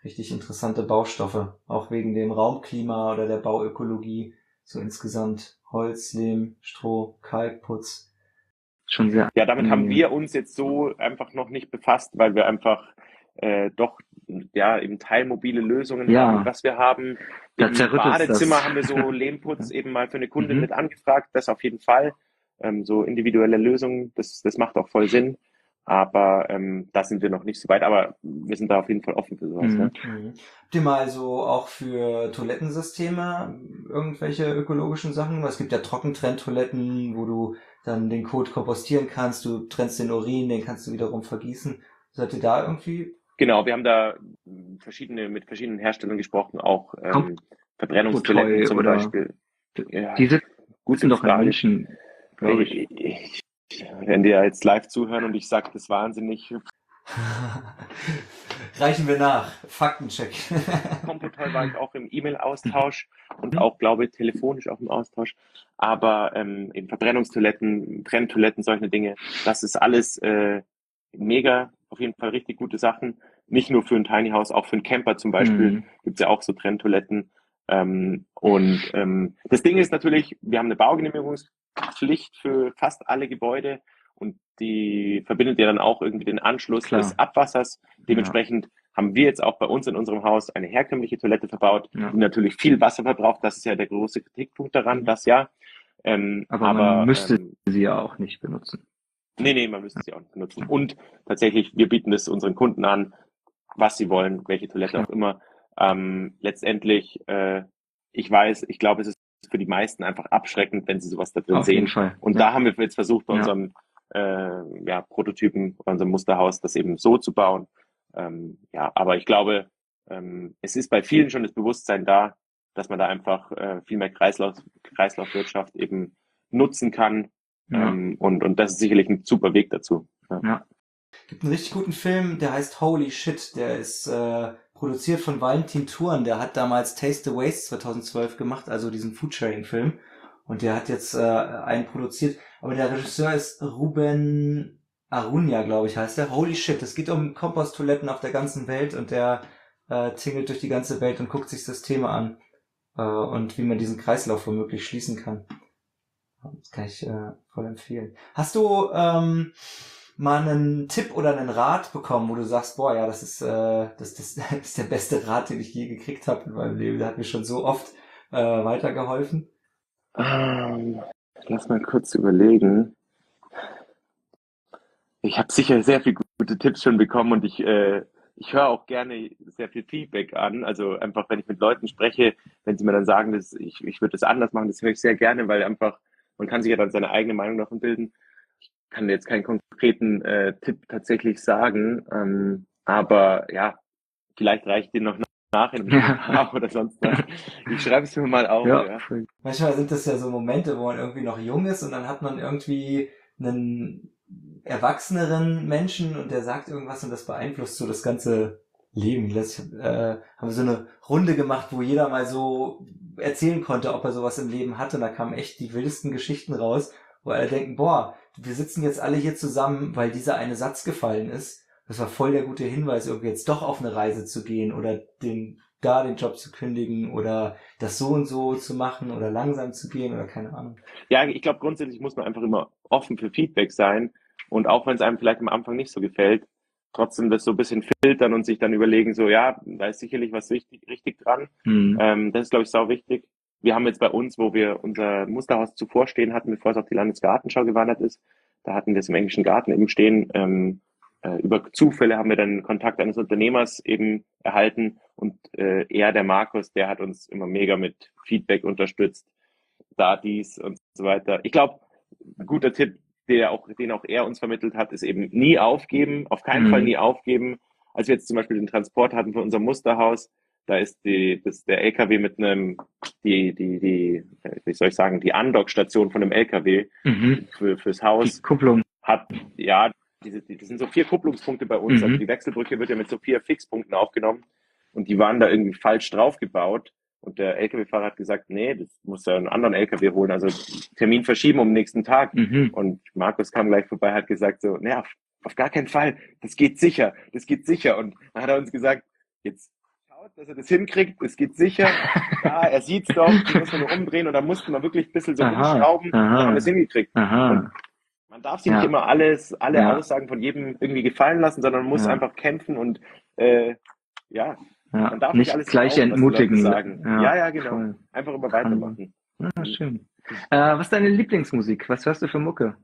richtig interessante Baustoffe, auch wegen dem Raumklima oder der Bauökologie, so insgesamt Holz, Lehm, Stroh, Kalkputz.
Schon sehr.
Ja, damit haben wir uns jetzt so einfach noch nicht befasst, weil wir einfach doch ja eben teilmobile Lösungen haben, was wir haben. Im Badezimmer haben wir so Lehmputz eben mal für eine Kundin mit angefragt, das auf jeden Fall. So individuelle Lösungen, das macht auch voll Sinn. Aber da sind wir noch nicht so weit, aber wir sind da auf jeden Fall offen für sowas. Ja.
Habt ihr mal so auch für Toilettensysteme irgendwelche ökologischen Sachen? Es gibt ja Trockentrenntoiletten, wo du dann den Kot kompostieren kannst, du trennst den Urin, den kannst du wiederum vergießen. Seid ihr da irgendwie?
Genau, wir haben da mit verschiedenen Herstellern gesprochen, auch Verbrennungstoiletten zum Beispiel.
Ja, die sitzen doch in München, glaube
ich. Wenn die jetzt live zuhören und ich sage das wahnsinnig.
Reichen wir nach. Faktencheck.
Komfortabel war ich auch im E-Mail-Austausch und auch, glaube ich, telefonisch auch im Austausch. Aber eben Verbrennungstoiletten, Trenntoiletten, solche Dinge, das ist alles mega, auf jeden Fall richtig gute Sachen. Nicht nur für ein Tiny House, auch für einen Camper zum Beispiel gibt's ja auch so Trenntoiletten. Das Ding ist natürlich, wir haben eine Baugenehmigungspflicht für fast alle Gebäude und die verbindet ja dann auch irgendwie den Anschluss des Abwassers. Dementsprechend haben wir jetzt auch bei uns in unserem Haus eine herkömmliche Toilette verbaut, die natürlich viel Wasser verbraucht. Das ist ja der große Kritikpunkt daran, das ja.
Aber man müsste sie ja auch nicht benutzen.
Nee, man müsste sie auch nicht benutzen. Und tatsächlich, wir bieten es unseren Kunden an, was sie wollen, welche Toilette auch immer. Letztendlich, ich glaube, es ist für die meisten einfach abschreckend, wenn sie sowas da drin
Auf
sehen.
Jeden Fall.
Und da haben wir jetzt versucht, bei unserem Prototypen, bei unserem Musterhaus, das eben so zu bauen. Aber ich glaube, es ist bei vielen schon das Bewusstsein da, dass man da einfach viel mehr Kreislaufwirtschaft eben nutzen kann. Und das ist sicherlich ein super Weg dazu.
Ja. Gibt einen richtig guten Film, der heißt Holy Shit. Der ist produziert von Valentin Thurn. Der hat damals Taste the Waste 2012 gemacht, also diesen Foodsharing-Film. Und der hat jetzt einen produziert. Aber der Regisseur ist Ruben Arunia, glaube ich, heißt der. Holy Shit. Es geht um Komposttoiletten auf der ganzen Welt und der tingelt durch die ganze Welt und guckt sich das Thema an. Und wie man diesen Kreislauf womöglich schließen kann. Das kann ich voll empfehlen. Hast du mal einen Tipp oder einen Rat bekommen, wo du sagst, boah, ja, das ist der beste Rat, den ich je gekriegt habe in meinem Leben. Der hat mir schon so oft weitergeholfen.
Lass mal kurz überlegen. Ich habe sicher sehr viele gute Tipps schon bekommen und ich höre auch gerne sehr viel Feedback an. Also einfach, wenn ich mit Leuten spreche, wenn sie mir dann sagen, ich würde das anders machen, das höre ich sehr gerne, weil einfach man kann sich ja dann seine eigene Meinung davon bilden. Ich kann jetzt keinen konkreten Tipp tatsächlich sagen, aber ja, vielleicht reicht dir noch nach in einem oder sonst was. Ich schreibe es mir mal auf. Ja.
Manchmal sind das ja so Momente, wo man irgendwie noch jung ist und dann hat man irgendwie einen erwachseneren Menschen und der sagt irgendwas und das beeinflusst so das ganze Leben. Haben wir so eine Runde gemacht, wo jeder mal so erzählen konnte, ob er sowas im Leben hatte. Und da kamen echt die wildesten Geschichten raus, wo alle denken, boah, wir sitzen jetzt alle hier zusammen, weil dieser eine Satz gefallen ist. Das war voll der gute Hinweis, irgendwie jetzt doch auf eine Reise zu gehen oder den Job zu kündigen oder das so und so zu machen oder langsam zu gehen oder keine Ahnung.
Ja, ich glaube, grundsätzlich muss man einfach immer offen für Feedback sein und auch wenn es einem vielleicht am Anfang nicht so gefällt, trotzdem das so ein bisschen filtern und sich dann überlegen, so ja, da ist sicherlich was richtig dran. Das ist, glaube ich, sau wichtig. Wir haben jetzt bei uns, wo wir unser Musterhaus zuvor stehen hatten, bevor es auf die Landesgartenschau gewandert ist, da hatten wir es im englischen Garten eben stehen. Über Zufälle haben wir dann Kontakt eines Unternehmers eben erhalten und der Markus, der hat uns immer mega mit Feedback unterstützt, da dies und so weiter. Ich glaube, ein guter Tipp, den auch er uns vermittelt hat, ist eben nie aufgeben, auf keinen Fall nie aufgeben. Als wir jetzt zum Beispiel den Transport hatten für unser Musterhaus, da ist der LKW mit einem, wie soll ich sagen, die Andockstation von einem LKW fürs Haus.
Die Kupplung.
Das sind so 4 Kupplungspunkte bei uns. Also die Wechselbrücke wird ja mit so 4 Fixpunkten aufgenommen und die waren da irgendwie falsch drauf gebaut. Und der LKW-Fahrer hat gesagt, nee, das muss ja einen anderen LKW holen, also Termin verschieben um den nächsten Tag. Und Markus kam gleich vorbei, hat gesagt so, nee, auf gar keinen Fall, das geht sicher. Und dann hat er uns gesagt, jetzt dass er das hinkriegt, es geht sicher. Ja, er sieht's doch, die muss man nur umdrehen und da musste man wirklich ein bisschen so umschrauben und dann haben wir es hingekriegt. Und man darf sich nicht immer alle Aussagen von jedem irgendwie gefallen lassen, sondern man muss einfach kämpfen und man darf nicht alles
gleich
glauben,
entmutigen.
was die Leute sagen. Ja, genau.
Voll.
Einfach immer weitermachen.
Ja, schön. Was ist deine Lieblingsmusik? Was hörst du für Mucke?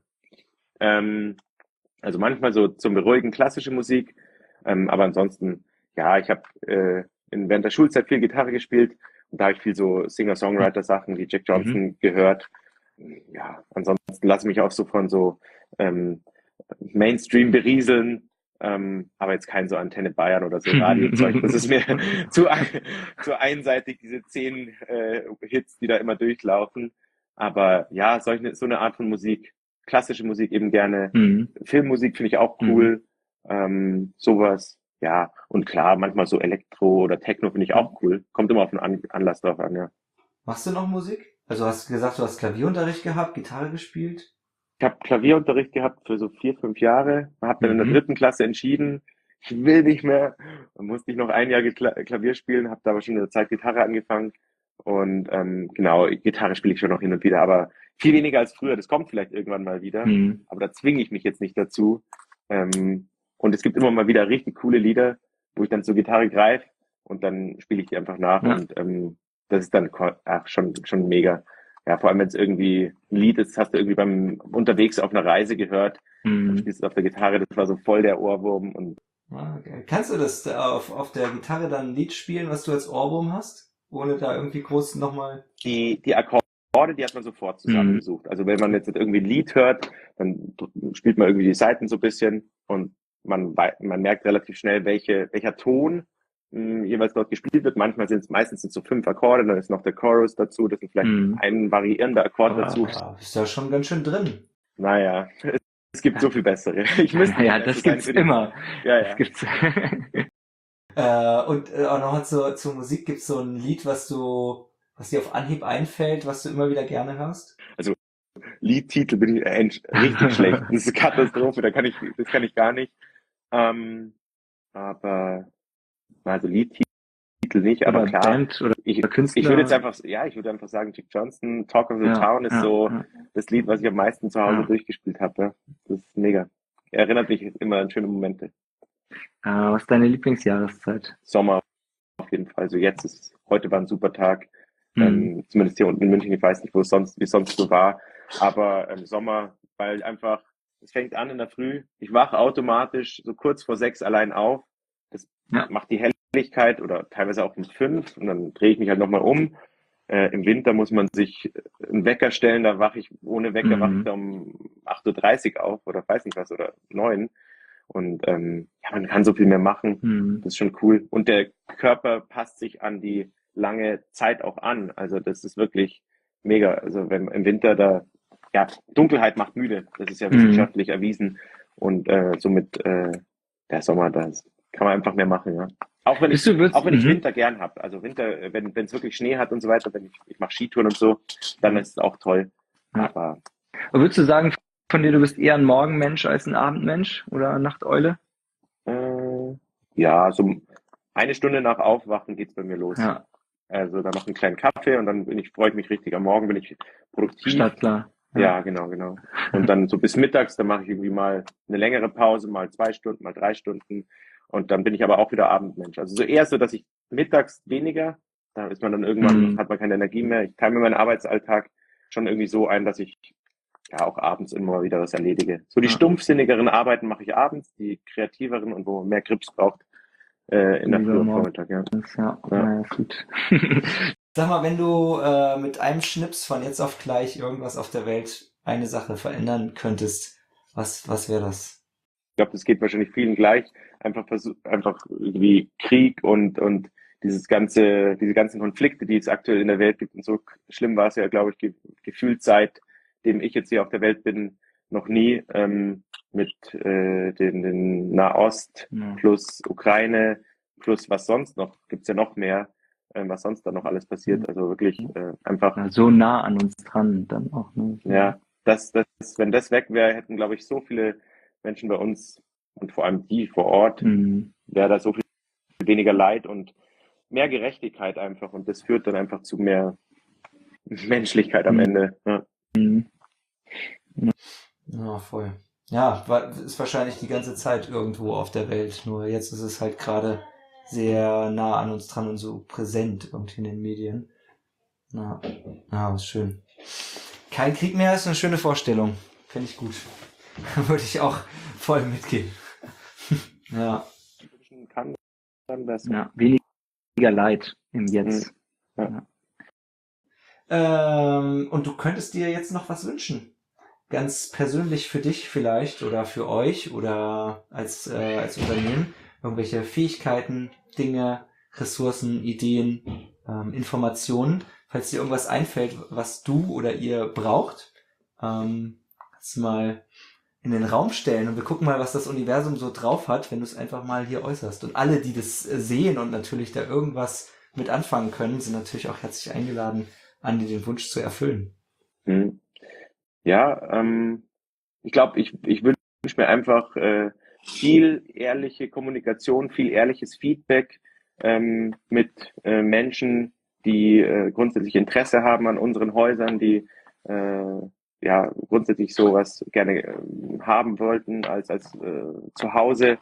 Also manchmal so zum Beruhigen klassische Musik, aber ansonsten, ja, ich habe während der Schulzeit viel Gitarre gespielt und da habe ich viel so Singer-Songwriter-Sachen wie Jack Johnson gehört. Ja, ansonsten lasse ich mich auch so von so Mainstream berieseln, aber jetzt kein so Antenne Bayern oder so Radiozeug. Das ist mir zu einseitig, diese 10 Hits, die da immer durchlaufen. Aber ja, so eine Art von Musik, klassische Musik eben gerne. Filmmusik finde ich auch cool. Sowas, ja. Und klar, manchmal so Elektro oder Techno finde ich auch cool. Kommt immer auf den Anlass drauf an, ja.
Machst du noch Musik? Also hast du gesagt, du hast Klavierunterricht gehabt, Gitarre gespielt?
Ich habe Klavierunterricht gehabt für so 4, 5 Jahre. Habe dann in der 3. Klasse entschieden, ich will nicht mehr. Dann musste ich noch ein Jahr Klavier spielen, habe da aber schon in der Zeit Gitarre angefangen. Und genau, Gitarre spiele ich schon noch hin und wieder, aber viel weniger als früher. Das kommt vielleicht irgendwann mal wieder. Aber da zwinge ich mich jetzt nicht dazu. Und es gibt immer mal wieder richtig coole Lieder, wo ich dann zur Gitarre greife und dann spiele ich die einfach nach.
Ja.
Und das ist dann schon mega. Ja, vor allem wenn es irgendwie ein Lied ist, hast du irgendwie beim unterwegs auf einer Reise gehört, dann spielst du auf der Gitarre, das war so voll der Ohrwurm. Und
Okay. Kannst du das auf der Gitarre dann ein Lied spielen, was du als Ohrwurm hast? Ohne da irgendwie groß nochmal...
Die Akkorde, die hat man sofort zusammengesucht. Also wenn man jetzt irgendwie ein Lied hört, dann spielt man irgendwie die Saiten so ein bisschen und man merkt relativ schnell, welcher Ton jeweils dort gespielt wird. Meistens sind es so 5 Akkorde, dann ist noch der Chorus dazu, das ist vielleicht ein variierender Akkord dazu.
Bist ja schon ganz schön drin.
Naja, es gibt so viel bessere. Ich müsste
das gibt's immer.
Ja.
Das gibt's.
Und auch noch zur Musik, gibt's so ein Lied, was dir auf Anhieb einfällt, was du immer wieder gerne hörst?
Also Liedtitel bin ich richtig schlecht. Das ist eine Katastrophe, das kann ich gar nicht. Aber also Liedtitel nicht, aber klar.
Band oder Künstler.
Ich würde einfach sagen, Jack Johnson, Talk of the Town ist das Lied, was ich am meisten zu Hause durchgespielt habe. Ja. Das ist mega. Erinnert mich immer an schöne Momente.
Was ist deine Lieblingsjahreszeit?
Sommer auf jeden Fall. Also heute war ein super Tag. Zumindest hier unten in München. Ich weiß nicht, wie es sonst so war. Aber Sommer, weil einfach, es fängt an in der Früh. Ich wache automatisch so kurz vor 6 allein auf. Das macht die Helligkeit oder teilweise auch um 5 und dann drehe ich mich halt nochmal um. Im Winter muss man sich einen Wecker stellen, da wache ich ohne Wecker wache ich da um 8:30 Uhr auf oder weiß nicht was oder 9. Und man kann so viel mehr machen. Das ist schon cool. Und der Körper passt sich an die lange Zeit auch an. Also das ist wirklich mega. Also wenn im Winter Dunkelheit macht müde. Das ist ja wissenschaftlich erwiesen. Und somit der Sommer, das kann man einfach mehr machen, ja. Auch wenn ich Winter gern habe. Also Winter, wenn es wirklich Schnee hat und so weiter, ich mache Skitouren und so, dann ist es auch toll. Aber
würdest du sagen, von dir, du bist eher ein Morgenmensch als ein Abendmensch oder Nachteule?
Ja, so 1 Stunde nach Aufwachen geht's bei mir los.
Ja.
Also da mache ich einen kleinen Kaffee und dann freue ich mich richtig. Am Morgen bin ich produktiv.
Startklar.
Ja, genau. Und dann so bis mittags, dann mache ich irgendwie mal eine längere Pause, mal 2 Stunden, mal 3 Stunden. Und dann bin ich aber auch wieder Abendmensch. Also so eher so, dass ich mittags weniger, da ist man dann irgendwann, hat man keine Energie mehr. Ich teile mir meinen Arbeitsalltag schon irgendwie so ein, dass ich auch abends immer wieder was erledige. So die stumpfsinnigeren Arbeiten mache ich abends, die kreativeren und wo man mehr Grips braucht, in der Früh und Vormittag, ja.
Ja, gut.
Sag mal, wenn du mit einem Schnips von jetzt auf gleich irgendwas auf der Welt eine Sache verändern könntest, was wäre das?
Ich glaube, das geht wahrscheinlich vielen gleich. Einfach irgendwie Krieg und diese ganzen Konflikte, die es aktuell in der Welt gibt. Und so schlimm war es ja, glaube ich, gefühlt seitdem ich jetzt hier auf der Welt bin, noch nie, mit den Nahost plus Ukraine plus was sonst noch, gibt's ja noch mehr, was sonst da noch alles passiert. Also wirklich einfach.
Ja, so nah an uns dran dann auch. Ne?
Ja, wenn das weg wäre, hätten, glaube ich, so viele Menschen bei uns und vor allem die vor Ort, wäre da so viel weniger Leid und mehr Gerechtigkeit einfach und das führt dann einfach zu mehr Menschlichkeit am Ende. Ja.
Ja, voll. Ja, ist wahrscheinlich die ganze Zeit irgendwo auf der Welt, nur jetzt ist es halt gerade sehr nah an uns dran und so präsent irgendwie in den Medien. Ja, ist schön. Kein Krieg mehr ist eine schöne Vorstellung. Finde ich gut. Würde ich auch voll mitgehen. Ja.
Kann dann besser.
Ja, weniger Leid im Jetzt.
Ja.
Und du könntest dir jetzt noch was wünschen? Ganz persönlich für dich vielleicht oder für euch oder als Unternehmen? Irgendwelche Fähigkeiten, Dinge, Ressourcen, Ideen, Informationen? Falls dir irgendwas einfällt, was du oder ihr braucht, kannst du mal in den Raum stellen und wir gucken mal, was das Universum so drauf hat, wenn du es einfach mal hier äußerst. Und alle, die das sehen und natürlich da irgendwas mit anfangen können, sind natürlich auch herzlich eingeladen, an dir den Wunsch zu erfüllen.
Ja, ich glaube, ich wünsche mir einfach viel ehrliche Kommunikation, viel ehrliches Feedback mit Menschen, die grundsätzlich Interesse haben an unseren Häusern, die grundsätzlich sowas gerne haben wollten als Zuhause,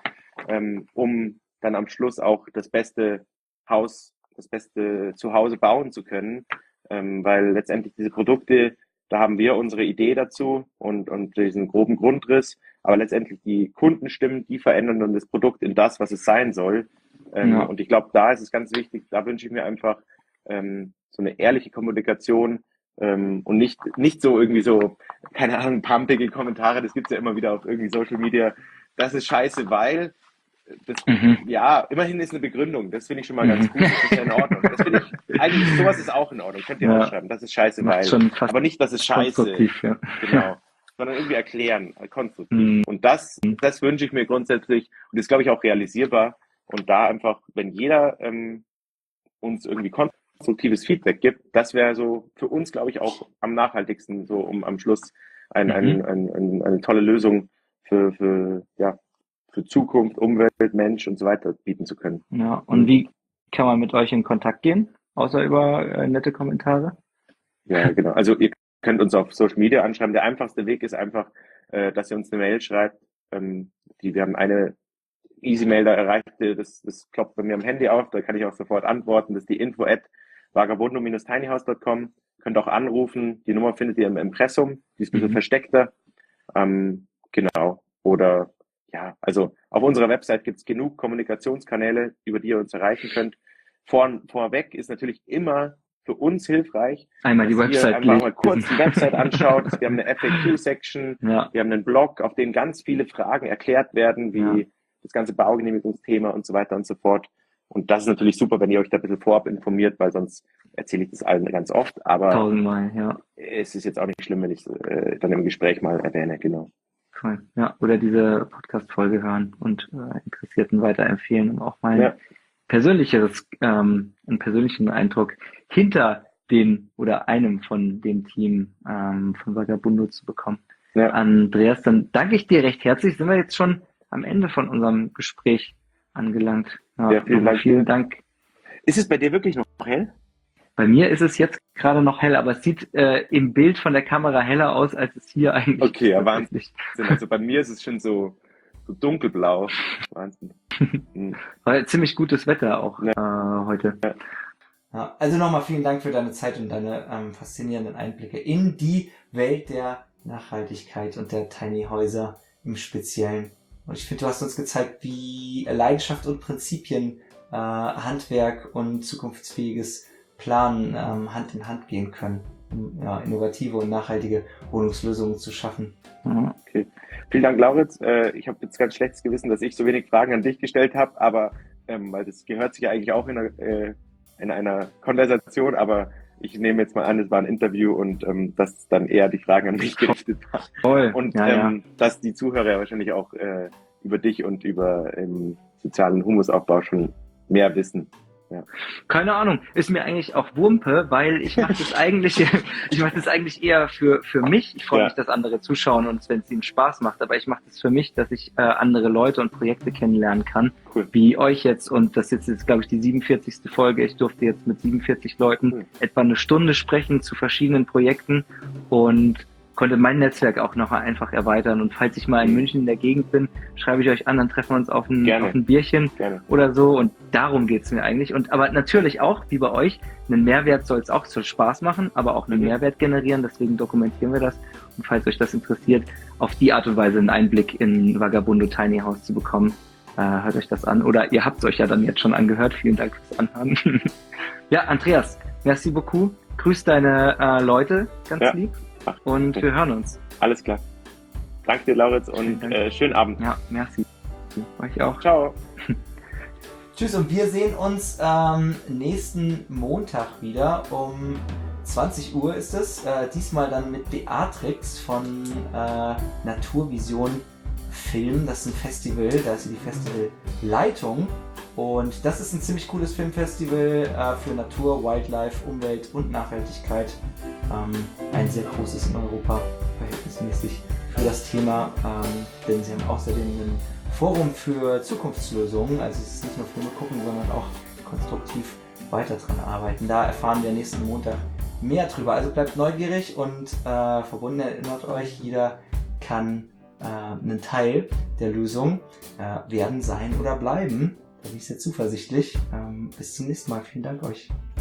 um dann am Schluss auch das beste Haus, das beste Zuhause bauen zu können, weil letztendlich diese Produkte, da haben wir unsere Idee dazu und diesen groben Grundriss, aber letztendlich die Kundenstimmen, die verändern dann das Produkt in das, was es sein soll. Und ich glaube, da ist es ganz wichtig, da wünsche ich mir einfach so eine ehrliche Kommunikation und nicht so irgendwie so, keine Ahnung, pumpige Kommentare, das gibt's ja immer wieder auf irgendwie Social Media, das ist scheiße, weil das, ja, immerhin ist eine Begründung, das finde ich schon mal ganz gut, das ist ja in Ordnung. Das finde ich, eigentlich sowas ist auch in Ordnung, könnt ihr auch schreiben, das ist scheiße, weil, aber nicht, das ist scheiße, genau, sondern irgendwie erklären, konstruktiv. Und das wünsche ich mir grundsätzlich und ist, glaube ich, auch realisierbar und da einfach, wenn jeder uns irgendwie konstruktives Feedback gibt, das wäre so für uns, glaube ich, auch am nachhaltigsten, so um am Schluss eine tolle Lösung für Zukunft, Umwelt, Mensch und so weiter bieten zu können.
Ja, und wie kann man mit euch in Kontakt gehen, außer über nette Kommentare?
Ja, genau. Also ihr könnt uns auf Social Media anschreiben. Der einfachste Weg ist einfach, dass ihr uns eine Mail schreibt. Wir haben eine Easy-Mail, da erreicht das klopft bei mir am Handy auf, da kann ich auch sofort antworten. Das ist die info@vagabundo-tinyhouse.com. Könnt auch anrufen. Die Nummer findet ihr im Impressum. Die ist ein bisschen versteckter. Genau. Oder ja, also auf unserer Website gibt's genug Kommunikationskanäle, über die ihr uns erreichen könnt. Vorweg ist natürlich immer für uns hilfreich,
einmal die Website
einfach mal kurz die Website anschaut. Wir haben eine FAQ-Section, wir haben einen Blog, auf dem ganz viele Fragen erklärt werden, wie das ganze Baugenehmigungsthema und so weiter und so fort. Und das ist natürlich super, wenn ihr euch da ein bisschen vorab informiert, weil sonst erzähle ich das allen ganz oft. Aber
1000-mal,
es ist jetzt auch nicht schlimm, wenn ich es dann im Gespräch mal erwähne, genau.
Cool. Ja, oder diese Podcast-Folge hören und Interessierten weiterempfehlen, um auch mal einen persönlichen Eindruck hinter den oder einem von dem Team von Vagabundo zu bekommen. Ja. Andreas, dann danke ich dir recht herzlich. Sind wir jetzt schon am Ende von unserem Gespräch angelangt.
Ja,
vielen Dank.
Ist es bei dir wirklich noch hell?
Bei mir ist es jetzt gerade noch hell, aber es sieht im Bild von der Kamera heller aus, als es hier eigentlich ist.
Okay, ja, Wahnsinn. Also bei mir ist es schon so dunkelblau. Wahnsinn.
War ziemlich gutes Wetter auch heute.
Ja, also nochmal vielen Dank für deine Zeit und deine faszinierenden Einblicke in die Welt der Nachhaltigkeit und der Tiny Häuser im Speziellen. Und ich finde, du hast uns gezeigt, wie Leidenschaft und Prinzipien, Handwerk und zukunftsfähiges Planen Hand in Hand gehen können, um innovative und nachhaltige Wohnungslösungen zu schaffen.
Okay. Vielen Dank, Lauritz. Ich habe jetzt ganz schlechtes Gewissen, dass ich so wenig Fragen an dich gestellt habe, aber weil das gehört sich ja eigentlich auch in einer Konversation, aber ich nehme jetzt mal an, es war ein Interview und dass dann eher die Fragen an mich gerichtet waren.
Toll.
Und dass die Zuhörer wahrscheinlich auch über dich und über sozialen Humusaufbau schon mehr wissen. Ja.
Keine Ahnung, ist mir eigentlich auch Wumpe, weil ich mache das eigentlich, eher für mich. Ich freue mich, dass andere zuschauen und wenn es ihnen Spaß macht, aber ich mache das für mich, dass ich andere Leute und Projekte kennenlernen kann, wie euch jetzt, und das jetzt ist, glaube ich, die 47. Folge. Ich durfte jetzt mit 47 Leuten etwa eine Stunde sprechen zu verschiedenen Projekten und konnte mein Netzwerk auch noch einfach erweitern. Und falls ich mal in München in der Gegend bin, schreibe ich euch an, dann treffen wir uns auf ein Bierchen oder so. Und darum geht's mir eigentlich. Und aber natürlich auch, wie bei euch, einen Mehrwert soll es auch zu Spaß machen, aber auch einen Mehrwert generieren. Deswegen dokumentieren wir das. Und falls euch das interessiert, auf die Art und Weise einen Einblick in Vagabundo Tiny House zu bekommen, hört euch das an. Oder ihr habt es euch ja dann jetzt schon angehört. Vielen Dank fürs Anhören. Ja, Andreas, merci beaucoup. Grüß deine Leute ganz lieb. Und wir hören uns.
Alles klar. Danke dir, Lauritz, und schönen Abend.
Ja, merci. Euch auch.
Ciao.
Tschüss, und wir sehen uns nächsten Montag wieder um 20 Uhr ist es. Diesmal dann mit Beatrix von Naturvision Film. Das ist ein Festival, da ist sie die Festivalleitung. Und das ist ein ziemlich cooles Filmfestival für Natur, Wildlife, Umwelt und Nachhaltigkeit. Ein sehr großes in Europa, verhältnismäßig für das Thema. Denn sie haben außerdem ein Forum für Zukunftslösungen. Also es ist nicht nur Filme gucken, sondern auch konstruktiv weiter dran arbeiten. Da erfahren wir nächsten Montag mehr drüber. Also bleibt neugierig und verbunden, erinnert euch, jeder kann einen Teil der Lösung werden, sein oder bleiben. Da bin ich sehr zuversichtlich. Bis zum nächsten Mal. Vielen Dank euch.